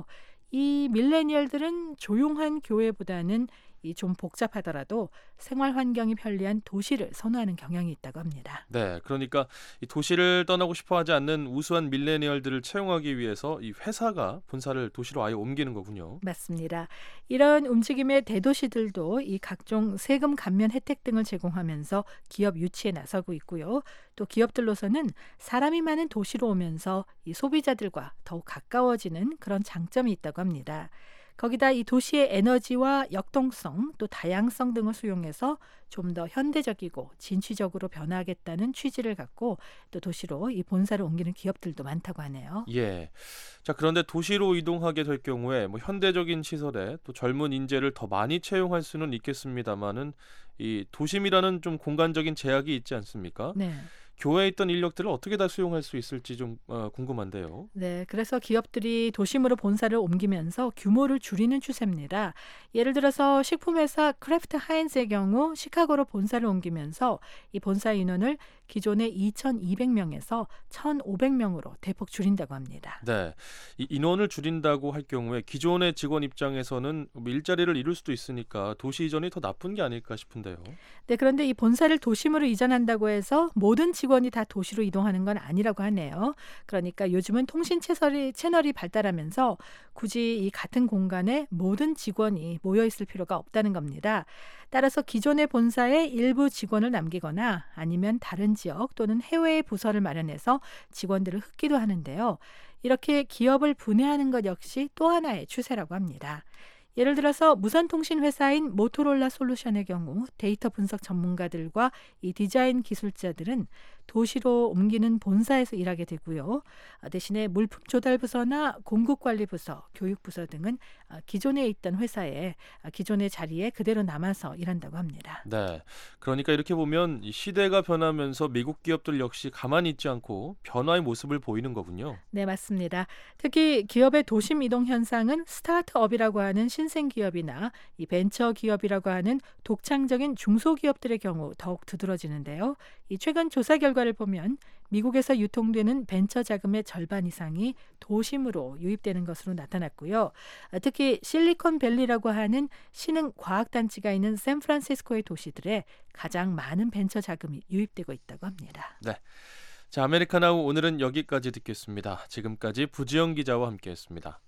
이 밀레니얼들은 조용한 교회보다는 이 좀 복잡하더라도 생활 환경이 편리한 도시를 선호하는 경향이 있다고 합니다. 네, 그러니까 이 도시를 떠나고 싶어하지 않는 우수한 밀레니얼들을 채용하기 위해서 이 회사가 본사를 도시로 아예 옮기는 거군요. 맞습니다. 이런 움직임의 대도시들도 이 각종 세금 감면 혜택 등을 제공하면서 기업 유치에 나서고 있고요. 또 기업들로서는 사람이 많은 도시로 오면서 이 소비자들과 더욱 가까워지는 그런 장점이 있다고 합니다. 거기다 이 도시의 에너지와 역동성 또 다양성 등을 수용해서 좀 더 현대적이고 진취적으로 변화하겠다는 취지를 갖고 또 도시로 이 본사를 옮기는 기업들도 많다고 하네요. 예. 자, 그런데 도시로 이동하게 될 경우에 현대적인 시설에 또 젊은 인재를 더 많이 채용할 수는 있겠습니다만은 이 도심이라는 좀 공간적인 제약이 있지 않습니까? 네. 교외에 있던 인력들을 어떻게 다 수용할 수 있을지 좀 궁금한데요. 네, 그래서 기업들이 도심으로 본사를 옮기면서 규모를 줄이는 추세입니다. 예를 들어서 식품회사 크래프트 하인즈의 경우 시카고로 본사를 옮기면서 이 본사 인원을 기존의 2,200명에서 1,500명으로 대폭 줄인다고 합니다. 네, 이 인원을 줄인다고 할 경우에 기존의 직원 입장에서는 일자리를 잃을 수도 있으니까 도시 이전이 더 나쁜 게 아닐까 싶은데요. 네, 그런데 이 본사를 도심으로 이전한다고 해서 모든 직원이 다 도시로 이동하는 건 아니라고 하네요. 그러니까 요즘은 통신 채널이 발달하면서 굳이 이 같은 공간에 모든 직원이 모여 있을 필요가 없다는 겁니다. 따라서 기존의 본사에 일부 직원을 남기거나 아니면 다른 지역 또는 해외의 부서를 마련해서 직원들을 흩기도 하는데요. 이렇게 기업을 분해하는 것 역시 또 하나의 추세라고 합니다. 예를 들어서 무선통신 회사인 모토로라 솔루션의 경우 데이터 분석 전문가들과 이 디자인 기술자들은 도시로 옮기는 본사에서 일하게 되고요. 대신에 물품 조달 부서나 공급 관리 부서, 교육 부서 등은 기존에 있던 회사에 기존의 자리에 그대로 남아서 일한다고 합니다. 네, 그러니까 이렇게 보면 이 시대가 변하면서 미국 기업들 역시 가만히 있지 않고 변화의 모습을 보이는 거군요. 네, 맞습니다. 특히 기업의 도심 이동 현상은 스타트업이라고 하는 신생 기업이나 이 벤처 기업이라고 하는 독창적인 중소기업들의 경우 더욱 두드러지는데요. 이 최근 조사 결과를 보면 미국에서 유통되는 벤처 자금의 절반 이상이 도심으로 유입되는 것으로 나타났고요. 특히 실리콘밸리라고 하는 신흥 과학단지가 있는 샌프란시스코의 도시들에 가장 많은 벤처 자금이 유입되고 있다고 합니다. 네, 자, 아메리카나우 오늘은 여기까지 듣겠습니다. 지금까지 부지영 기자와 함께했습니다.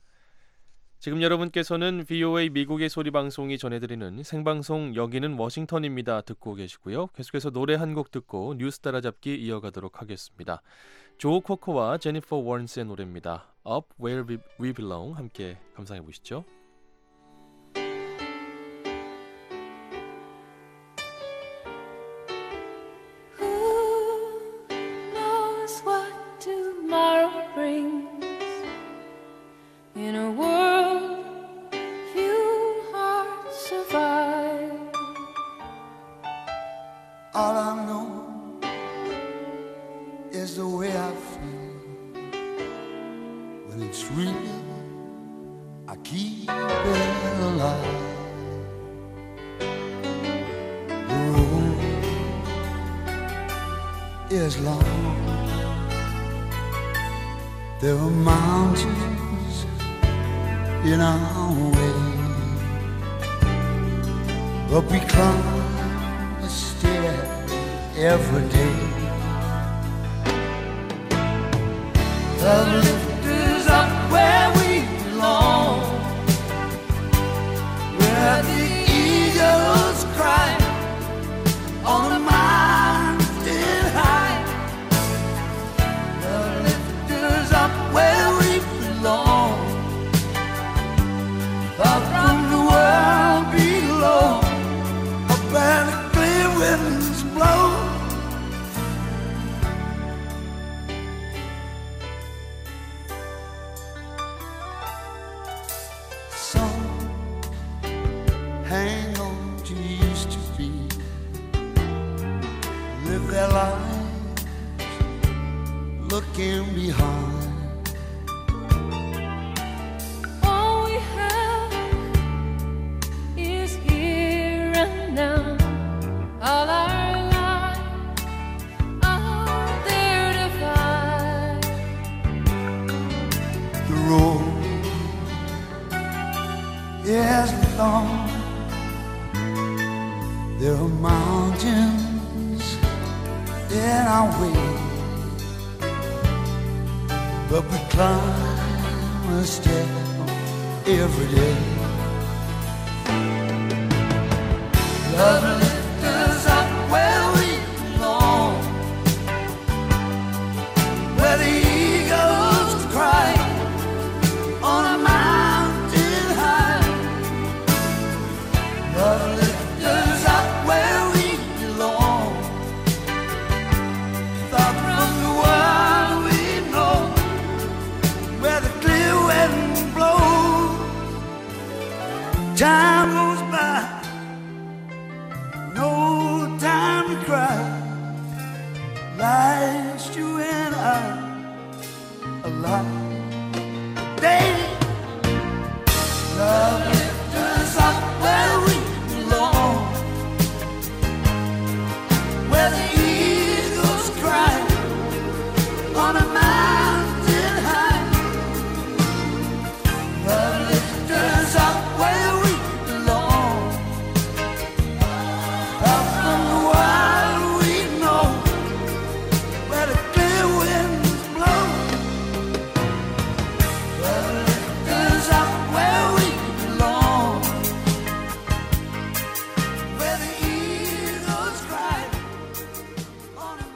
지금 여러분께서는 VOA 미국의 소리 방송이 전해드리는 생방송 여기는 워싱턴입니다 듣고 계시고요. 계속해서 노래 한 곡 듣고 뉴스 따라잡기 이어가도록 하겠습니다. 조 코커와 제니퍼 워런스의 노래입니다. Up Where We Belong 함께 감상해 보시죠. All I know is the way I feel. When it's real, I keep it alive. The road is long. There are mountains in our way, but we climb every day. The lift is up where we belong, where the eagles cry on the mountain high. The lift is up where we belong, up from the world below, up where the clear winds blow. Yes, long. There are mountains in our way, but we climb a step every day. Love lifts us up where we belong, where the eagles cry on a mountain high. Love lifts us up where we belong, far from the world we know, where the clear wind blows. Time goes by, no time to cry. Life's you and I alive. Day, love lifts us up where we belong, where the eagles cry on a mountain high. Love lifts us up where we belong, up from the wild we know, where the clear winds blow. Love lifts us up where we belong, where the eagles cry on a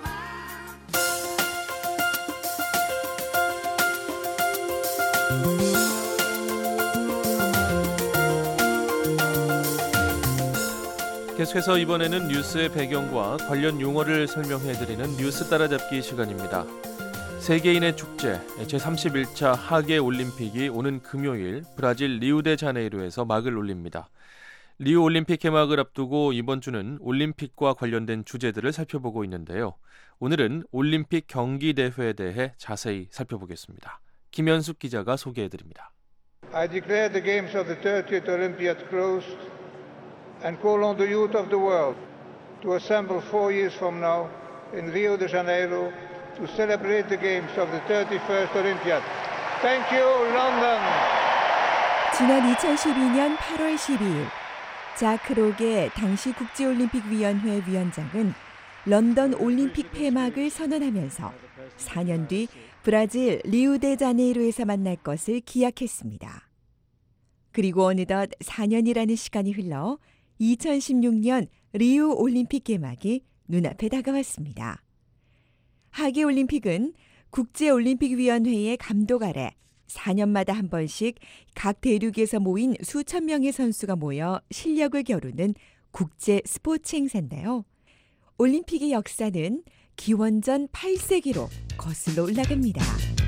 계속해서 이번에는 뉴스의 배경과 관련 용어를 설명해드리는 뉴스 따라잡기 시간입니다. 세계인의 축제 제31차 하계올림픽이 오는 금요일 브라질 리우데자네이루에서 막을 올립니다. 리우올림픽 개막을 앞두고 이번 주는 올림픽과 관련된 주제들을 살펴보고 있는데요. 오늘은 올림픽 경기대회에 대해 자세히 살펴보겠습니다. 김현숙 기자가 소개해드립니다. I declare the games of the 30th Olympiad closed and call on the youth of the world to assemble 4 years from now in Rio de Janeiro to celebrate the games of the 31st Olympiad. Thank you, London. 지난 2012년 8월 12일 자크 로게 당시 국제올림픽위원회 위원장은 런던 올림픽 폐막을 선언하면서 4년 뒤 브라질 리우데자네이루에서 만날 것을 기약했습니다. 그리고 어느덧 4년이라는 시간이 흘러 2016년 리우 올림픽 개막이 눈앞에 다가왔습니다. 하계올림픽은 국제올림픽위원회의 감독 아래 4년마다 한 번씩 각 대륙에서 모인 수천 명의 선수가 모여 실력을 겨루는 국제 스포츠 행사인데요. 올림픽의 역사는 기원전 8세기로 거슬러 올라갑니다.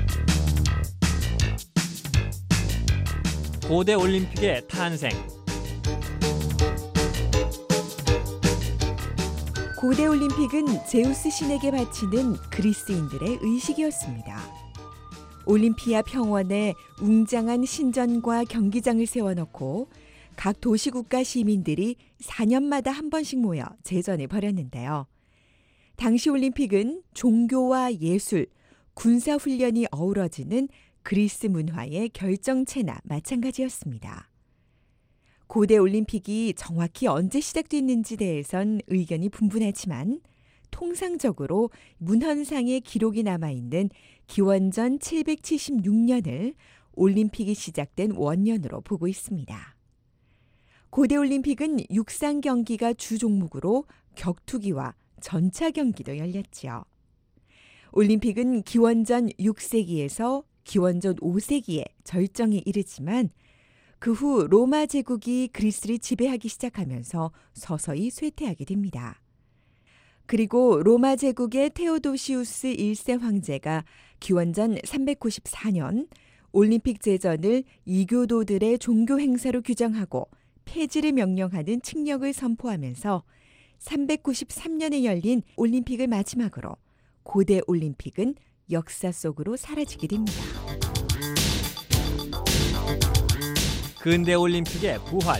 고대 올림픽의 탄생. 고대 올림픽은 제우스 신에게 바치는 그리스인들의 의식이었습니다. 올림피아 평원에 웅장한 신전과 경기장을 세워놓고 각 도시국가 시민들이 4년마다 한 번씩 모여 제전을 벌였는데요. 당시 올림픽은 종교와 예술, 군사훈련이 어우러지는 그리스 문화의 결정체나 마찬가지였습니다. 고대 올림픽이 정확히 언제 시작됐는지 대해선 의견이 분분하지만 통상적으로 문헌상의 기록이 남아있는 기원전 776년을 올림픽이 시작된 원년으로 보고 있습니다. 고대 올림픽은 육상 경기가 주 종목으로 격투기와 전차 경기도 열렸죠. 올림픽은 기원전 6세기에서 기원전 5세기에 절정에 이르지만 그 후 로마 제국이 그리스를 지배하기 시작하면서 서서히 쇠퇴하게 됩니다. 그리고 로마 제국의 테오도시우스 1세 황제가 기원전 394년 올림픽 제전을 이교도들의 종교 행사로 규정하고 폐지를 명령하는 칙령을 선포하면서 393년에 열린 올림픽을 마지막으로 고대 올림픽은 역사 속으로 사라지게 됩니다. 근대 올림픽의 부활.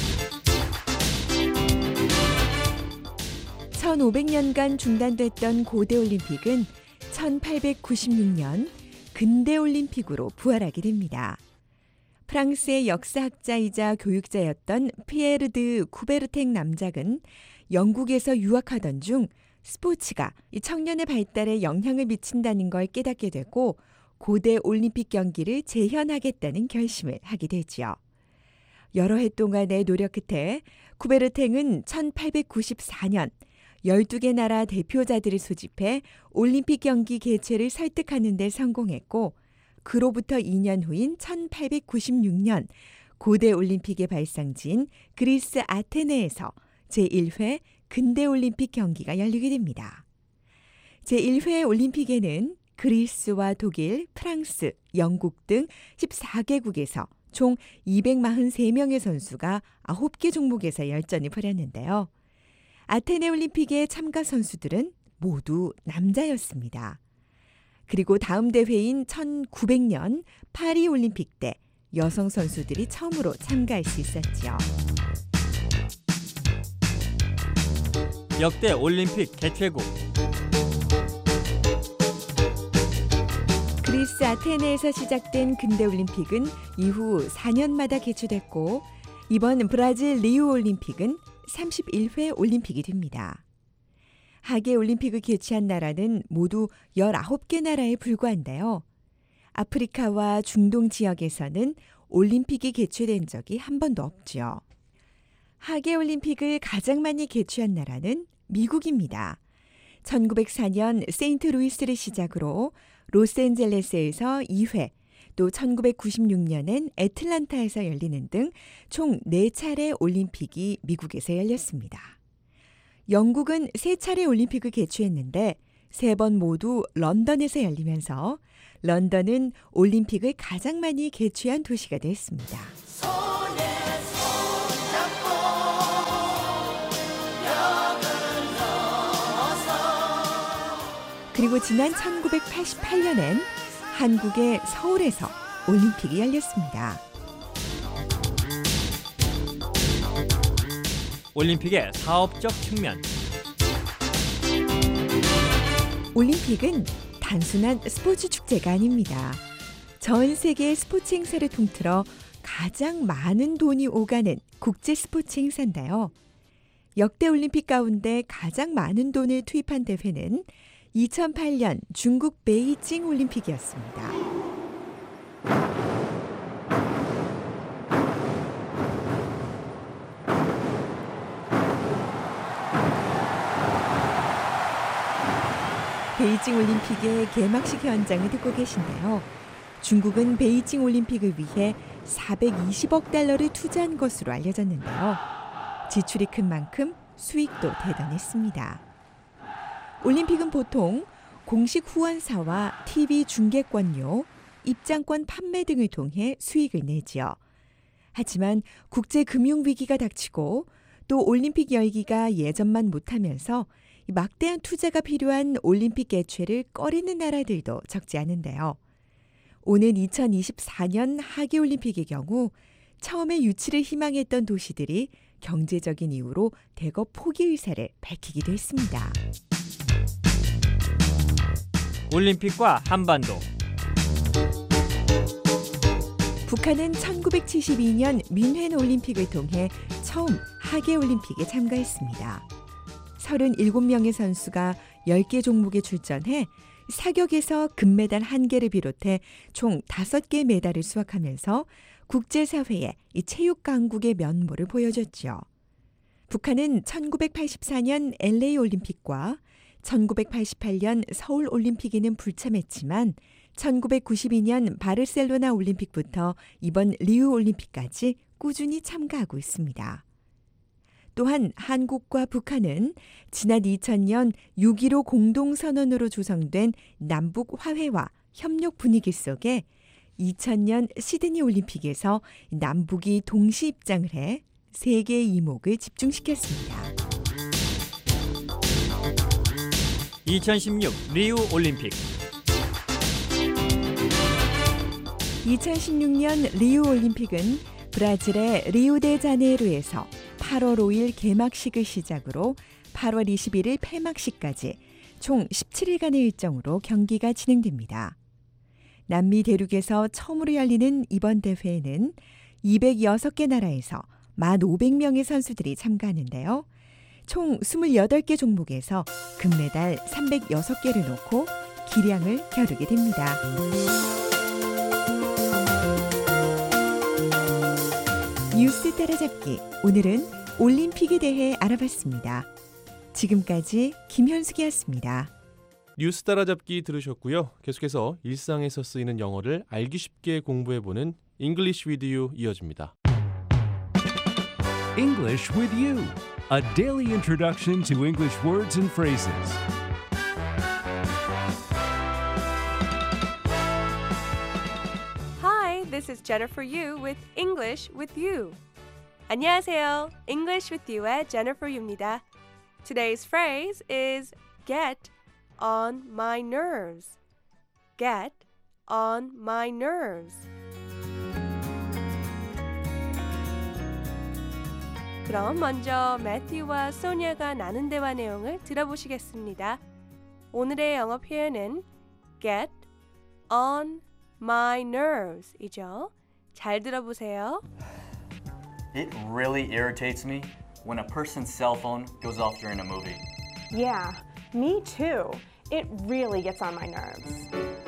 1500년간 중단됐던 고대 올림픽은 1896년 근대 올림픽으로 부활하게 됩니다. 프랑스의 역사학자이자 교육자였던 피에르 드 쿠베르탱 남작은 영국에서 유학하던 중 스포츠가 이 청년의 발달에 영향을 미친다는 걸 깨닫게 되고 고대 올림픽 경기를 재현하겠다는 결심을 하게 되지요. 여러 해 동안의 노력 끝에 쿠베르탱은 1894년 12개 나라 대표자들을 소집해 올림픽 경기 개최를 설득하는 데 성공했고 그로부터 2년 후인 1896년 고대 올림픽의 발상지인 그리스 아테네에서 제1회 근대올림픽 경기가 열리게 됩니다. 제1회 올림픽에는 그리스와 독일, 프랑스, 영국 등 14개국에서 총 243명의 선수가 9개 종목에서 열전을 벌였는데요. 아테네 올림픽의 참가 선수들은 모두 남자였습니다. 그리고 다음 대회인 1900년 파리 올림픽 때 여성 선수들이 처음으로 참가할 수 있었죠. 역대 올림픽 개최국. 그리스 아테네에서 시작된 근대올림픽은 이후 4년마다 개최됐고 이번 브라질 리우 올림픽은 31회 올림픽이 됩니다. 하계 올림픽을 개최한 나라는 모두 19개 나라에 불과한데요. 아프리카와 중동 지역에서는 올림픽이 개최된 적이 한 번도 없죠. 하계 올림픽을 가장 많이 개최한 나라는 미국입니다. 1904년 세인트루이스를 시작으로 로스앤젤레스에서 2회, 또 1996년엔 애틀란타에서 열리는 등 총 4차례 올림픽이 미국에서 열렸습니다. 영국은 3차례 올림픽을 개최했는데 3번 모두 런던에서 열리면서 런던은 올림픽을 가장 많이 개최한 도시가 됐습니다. 그리고 지난 1988년엔 한국의 서울에서 올림픽이 열렸습니다. 올림픽의 사업적 측면. 올림픽은 단순한 스포츠 축제가 아닙니다. 전 세계의 스포츠 행사를 통틀어 가장 많은 돈이 오가는 국제 스포츠 행사인데요. 역대 올림픽 가운데 가장 많은 돈을 투입한 대회는 2008년 중국 베이징 올림픽이었습니다. 베이징 올림픽의 개막식 현장을 듣고 계신데요. 중국은 베이징 올림픽을 위해 420억 달러를 투자한 것으로 알려졌는데요. 지출이 큰 만큼 수익도 대단했습니다. 올림픽은 보통 공식 후원사와 TV 중계권료, 입장권 판매 등을 통해 수익을 내지요. 하지만 국제금융위기가 닥치고 또 올림픽 열기가 예전만 못하면서 막대한 투자가 필요한 올림픽 개최를 꺼리는 나라들도 적지 않은데요. 오는 2024년 하계올림픽의 경우 처음에 유치를 희망했던 도시들이 경제적인 이유로 대거 포기 의사를 밝히기도 했습니다. 올림픽과 한반도. 북한은 1972년 민헨 올림픽을 통해 처음 하계올림픽에 참가했습니다. 37명의 선수가 10개 종목에 출전해 사격에서 금메달 1개를 비롯해 총 5개 메달을 수확하면서 국제사회에 이 체육 강국의 면모를 보여줬죠. 북한은 1984년 LA 올림픽과 1988년 서울 올림픽에는 불참했지만 1992년 바르셀로나 올림픽부터 이번 리우 올림픽까지 꾸준히 참가하고 있습니다. 또한 한국과 북한은 지난 2000년 6.15 공동선언으로 조성된 남북 화해와 협력 분위기 속에 2000년 시드니 올림픽에서 남북이 동시 입장을 해 세 개의 이목을 집중시켰습니다. 2016 리우 올림픽. 2016년 리우 올림픽은 브라질의 리우데자네이루에서 8월 5일 개막식을 시작으로 8월 21일 폐막식까지 총 17일간의 일정으로 경기가 진행됩니다. 남미 대륙에서 처음으로 열리는 이번 대회에는 206개 나라에서 1,500명의 선수들이 참가하는데요. 총 28개 종목에서 금메달 306개를 놓고 기량을 겨루게 됩니다. 뉴스 따라잡기. 오늘은 올림픽에 대해 알아봤습니다. 지금까지 김현숙이었습니다. 뉴스 따라잡기 들으셨고요. 계속해서 일상에서 쓰이는 영어를 알기 쉽게 공부해보는 English with You 이어집니다. English with You, a daily introduction to English words and phrases. Hi, this is Jennifer Yu with English with You. 안녕하세요. English with You의 Jennifer Yu입니다. Today's phrase is get on my nerves. Get on my nerves. 그럼 먼저 매튜와 소니아가 나눈 대화 내용을 들어보시겠습니다. 오늘의 영어 표현은 get on my nerves 이죠. 잘 들어보세요. It really irritates me when a person's cell phone goes off during a movie. Yeah, me too. It really gets on my nerves.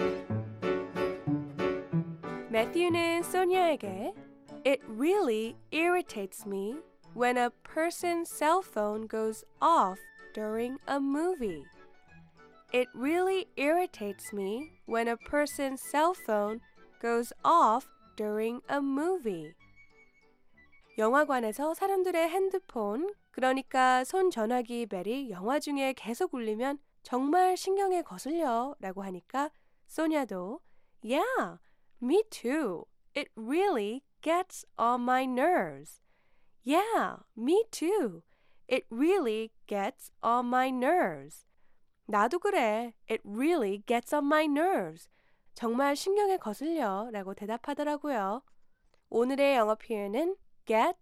매튜는 소니아에게 It really irritates me when a person's cell phone goes off during a movie. It really irritates me when a person's cell phone goes off during a movie. 영화관에서 사람들의 핸드폰, 그러니까 손 전화기 벨이 영화 중에 계속 울리면 정말 신경에 거슬려 라고 하니까 소니아도 Yeah, me too. It really gets on my nerves. Yeah, me too. It really gets on my nerves. 나도 그래. It really gets on my nerves. 정말 신경에 거슬려 라고 대답하더라고요. 오늘의 영어 표현은 get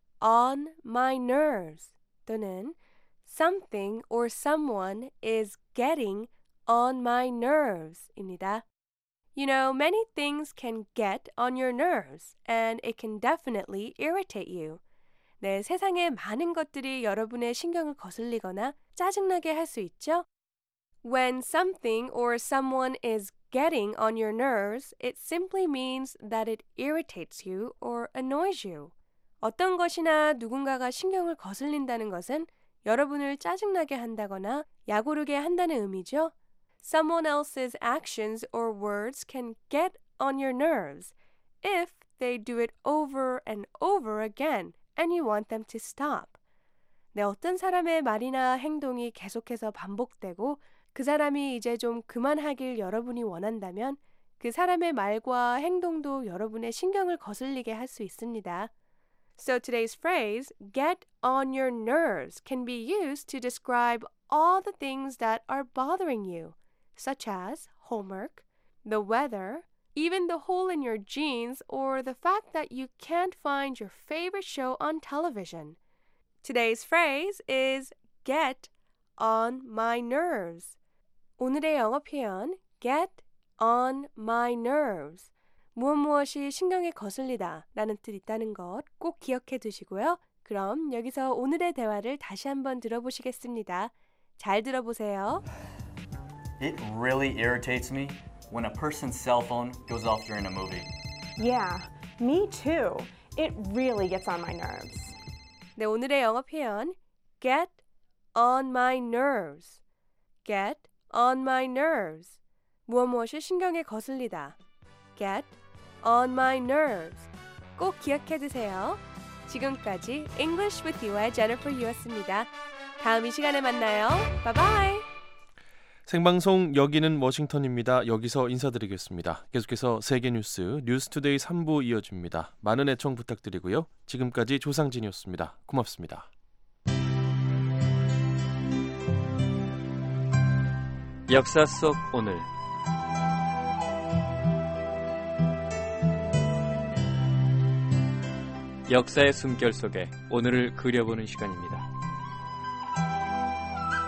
on my nerves 또는 something or someone is getting on my nerves 입니다. You know, many things can get on your nerves and it can definitely irritate you. 네, 세상에 많은 것들이 여러분의 신경을 거슬리거나 짜증나게 할 수 있죠? When something or someone is getting on your nerves, it simply means that it irritates you or annoys you. 어떤 것이나 누군가가 신경을 거슬린다는 것은 여러분을 짜증나게 한다거나 약오르게 한다는 의미죠. Someone else's actions or words can get on your nerves if they do it over and over again and you want them to stop. 네, 어떤 사람의 말이나 행동이 계속해서 반복되고 그 사람이 이제 좀 그만하길 여러분이 원한다면 그 사람의 말과 행동도 여러분의 신경을 거슬리게 할 수 있습니다. So today's phrase, get on your nerves, can be used to describe all the things that are bothering you, such as homework, the weather, even the hole in your jeans, or the fact that you can't find your favorite show on television. Today's phrase is get on my nerves. 오늘의 영어 표현 get on my nerves. 무엇이 신경에 거슬리다 라는 뜻 있다는 것 꼭 기억해 두시고요. 그럼 여기서 오늘의 대화를 다시 한번 들어보시겠습니다. 잘 들어보세요. It really irritates me when a person's cell phone goes off during a movie. Yeah, me too. It really gets on my nerves. 네, 오늘의 영어 표현 get on my nerves. get on my nerves. 무엇이 신경에 거슬리다. get on my nerves. 꼭 기억해 두세요. 지금까지 English with You의 Jennifer Yu였습니다. 다음 이 시간에 만나요. 바이바이. 생방송 여기는 워싱턴입니다. 여기서 인사드리겠습니다. 계속해서 세계 뉴스 뉴스투데이 3부 이어집니다. 많은 애청 부탁드리고요. 지금까지 조상진이었습니다. 고맙습니다. 역사 속 오늘 역사의 숨결 속에 오늘을 그려보는 시간입니다.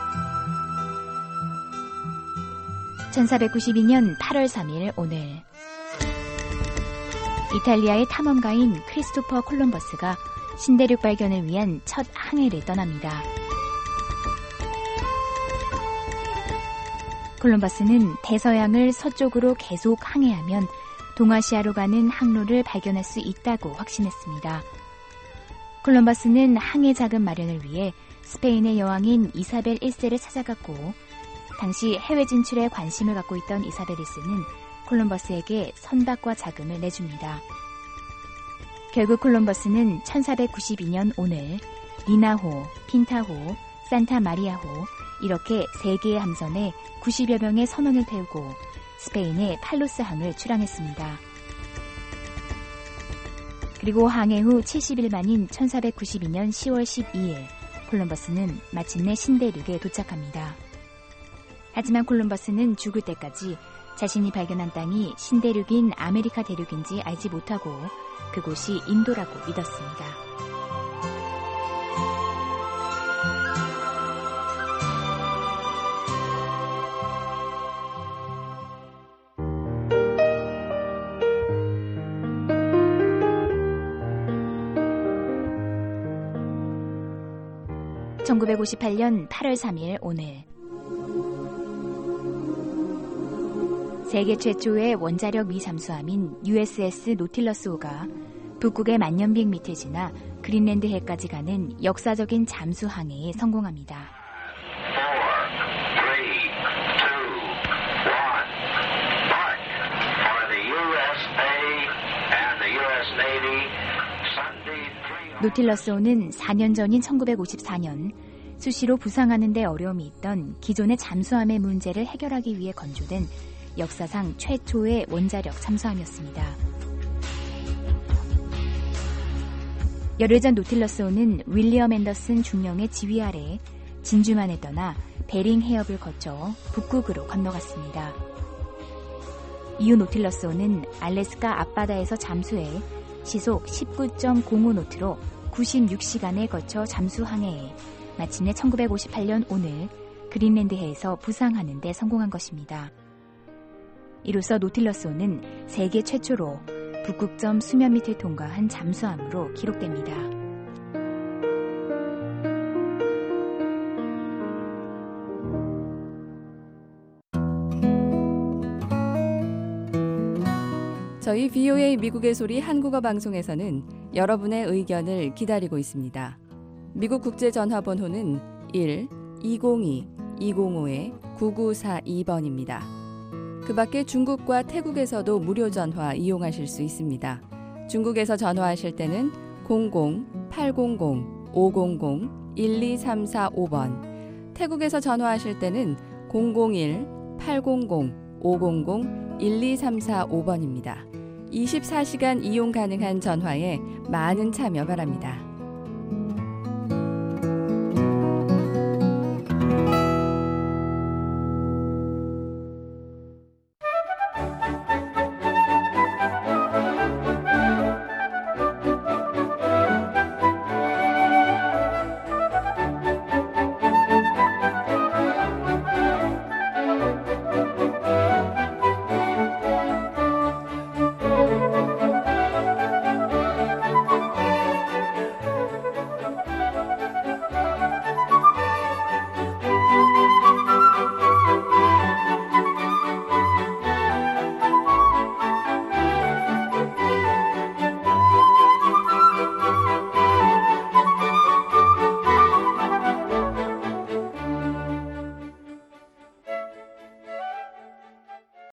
1492년 8월 3일 오늘 이탈리아의 탐험가인 크리스토퍼 콜럼버스가 신대륙 발견을 위한 첫 항해를 떠납니다. 콜럼버스는 대서양을 서쪽으로 계속 항해하면 동아시아로 가는 항로를 발견할 수 있다고 확신했습니다. 콜럼버스는 항해 자금 마련을 위해 스페인의 여왕인 이사벨 1세를 찾아갔고 당시 해외 진출에 관심을 갖고 있던 이사벨 1세는 콜럼버스에게 선박과 자금을 내줍니다. 결국 콜럼버스는 1492년 오늘 리나호, 핀타호, 산타마리아호 이렇게 3개의 함선에 90여 명의 선원을 태우고 스페인의 팔로스 항을 출항했습니다. 그리고 항해 후 70일 만인 1492년 10월 12일 콜럼버스는 마침내 신대륙에 도착합니다. 하지만 콜럼버스는 죽을 때까지 자신이 발견한 땅이 신대륙인 아메리카 대륙인지 알지 못하고 그곳이 인도라고 믿었습니다. (1958년 8월 3일) 오늘 세계 최초의 원자력 미 잠수함인 USS 노틸러스호가 북극의 만년빙 밑을 지나 그린랜드 해까지 가는 역사적인 잠수 항해에 성공합니다. 4, 3, 2, 1, mark for the USA and the US Navy, Sunday 3. 노틸러스호는 4년 전인 1954년 수시로 부상하는 데 어려움이 있던 기존의 잠수함의 문제를 해결하기 위해 건조된 역사상 최초의 원자력 잠수함이었습니다. 열흘 전 노틸러스호는 윌리엄 앤더슨 중령의 지휘 아래 진주만을 떠나 베링 해협을 거쳐 북극으로 건너갔습니다. 이후 노틸러스호는 알래스카 앞바다에서 잠수해 시속 19.05노트로 96시간에 걸쳐 잠수 항해해 마침내 1958년 오늘 그린랜드해에서 부상하는 데 성공한 것입니다. 이로써 노틸러스호는 세계 최초로 북극점 수면 밑을 통과한 잠수함으로 기록됩니다. 저희 VOA 미국의 소리 한국어 방송에서는 여러분의 의견을 기다리고 있습니다. 미국 국제전화번호는 1-202-205-9942번입니다. 그 밖에 중국과 태국에서도 무료 전화 이용하실 수 있습니다. 중국에서 전화하실 때는 00-800-500-1234-5번, 태국에서 전화하실 때는 001-800-500-1234-5번입니다. 24시간 이용 가능한 전화에 많은 참여 바랍니다.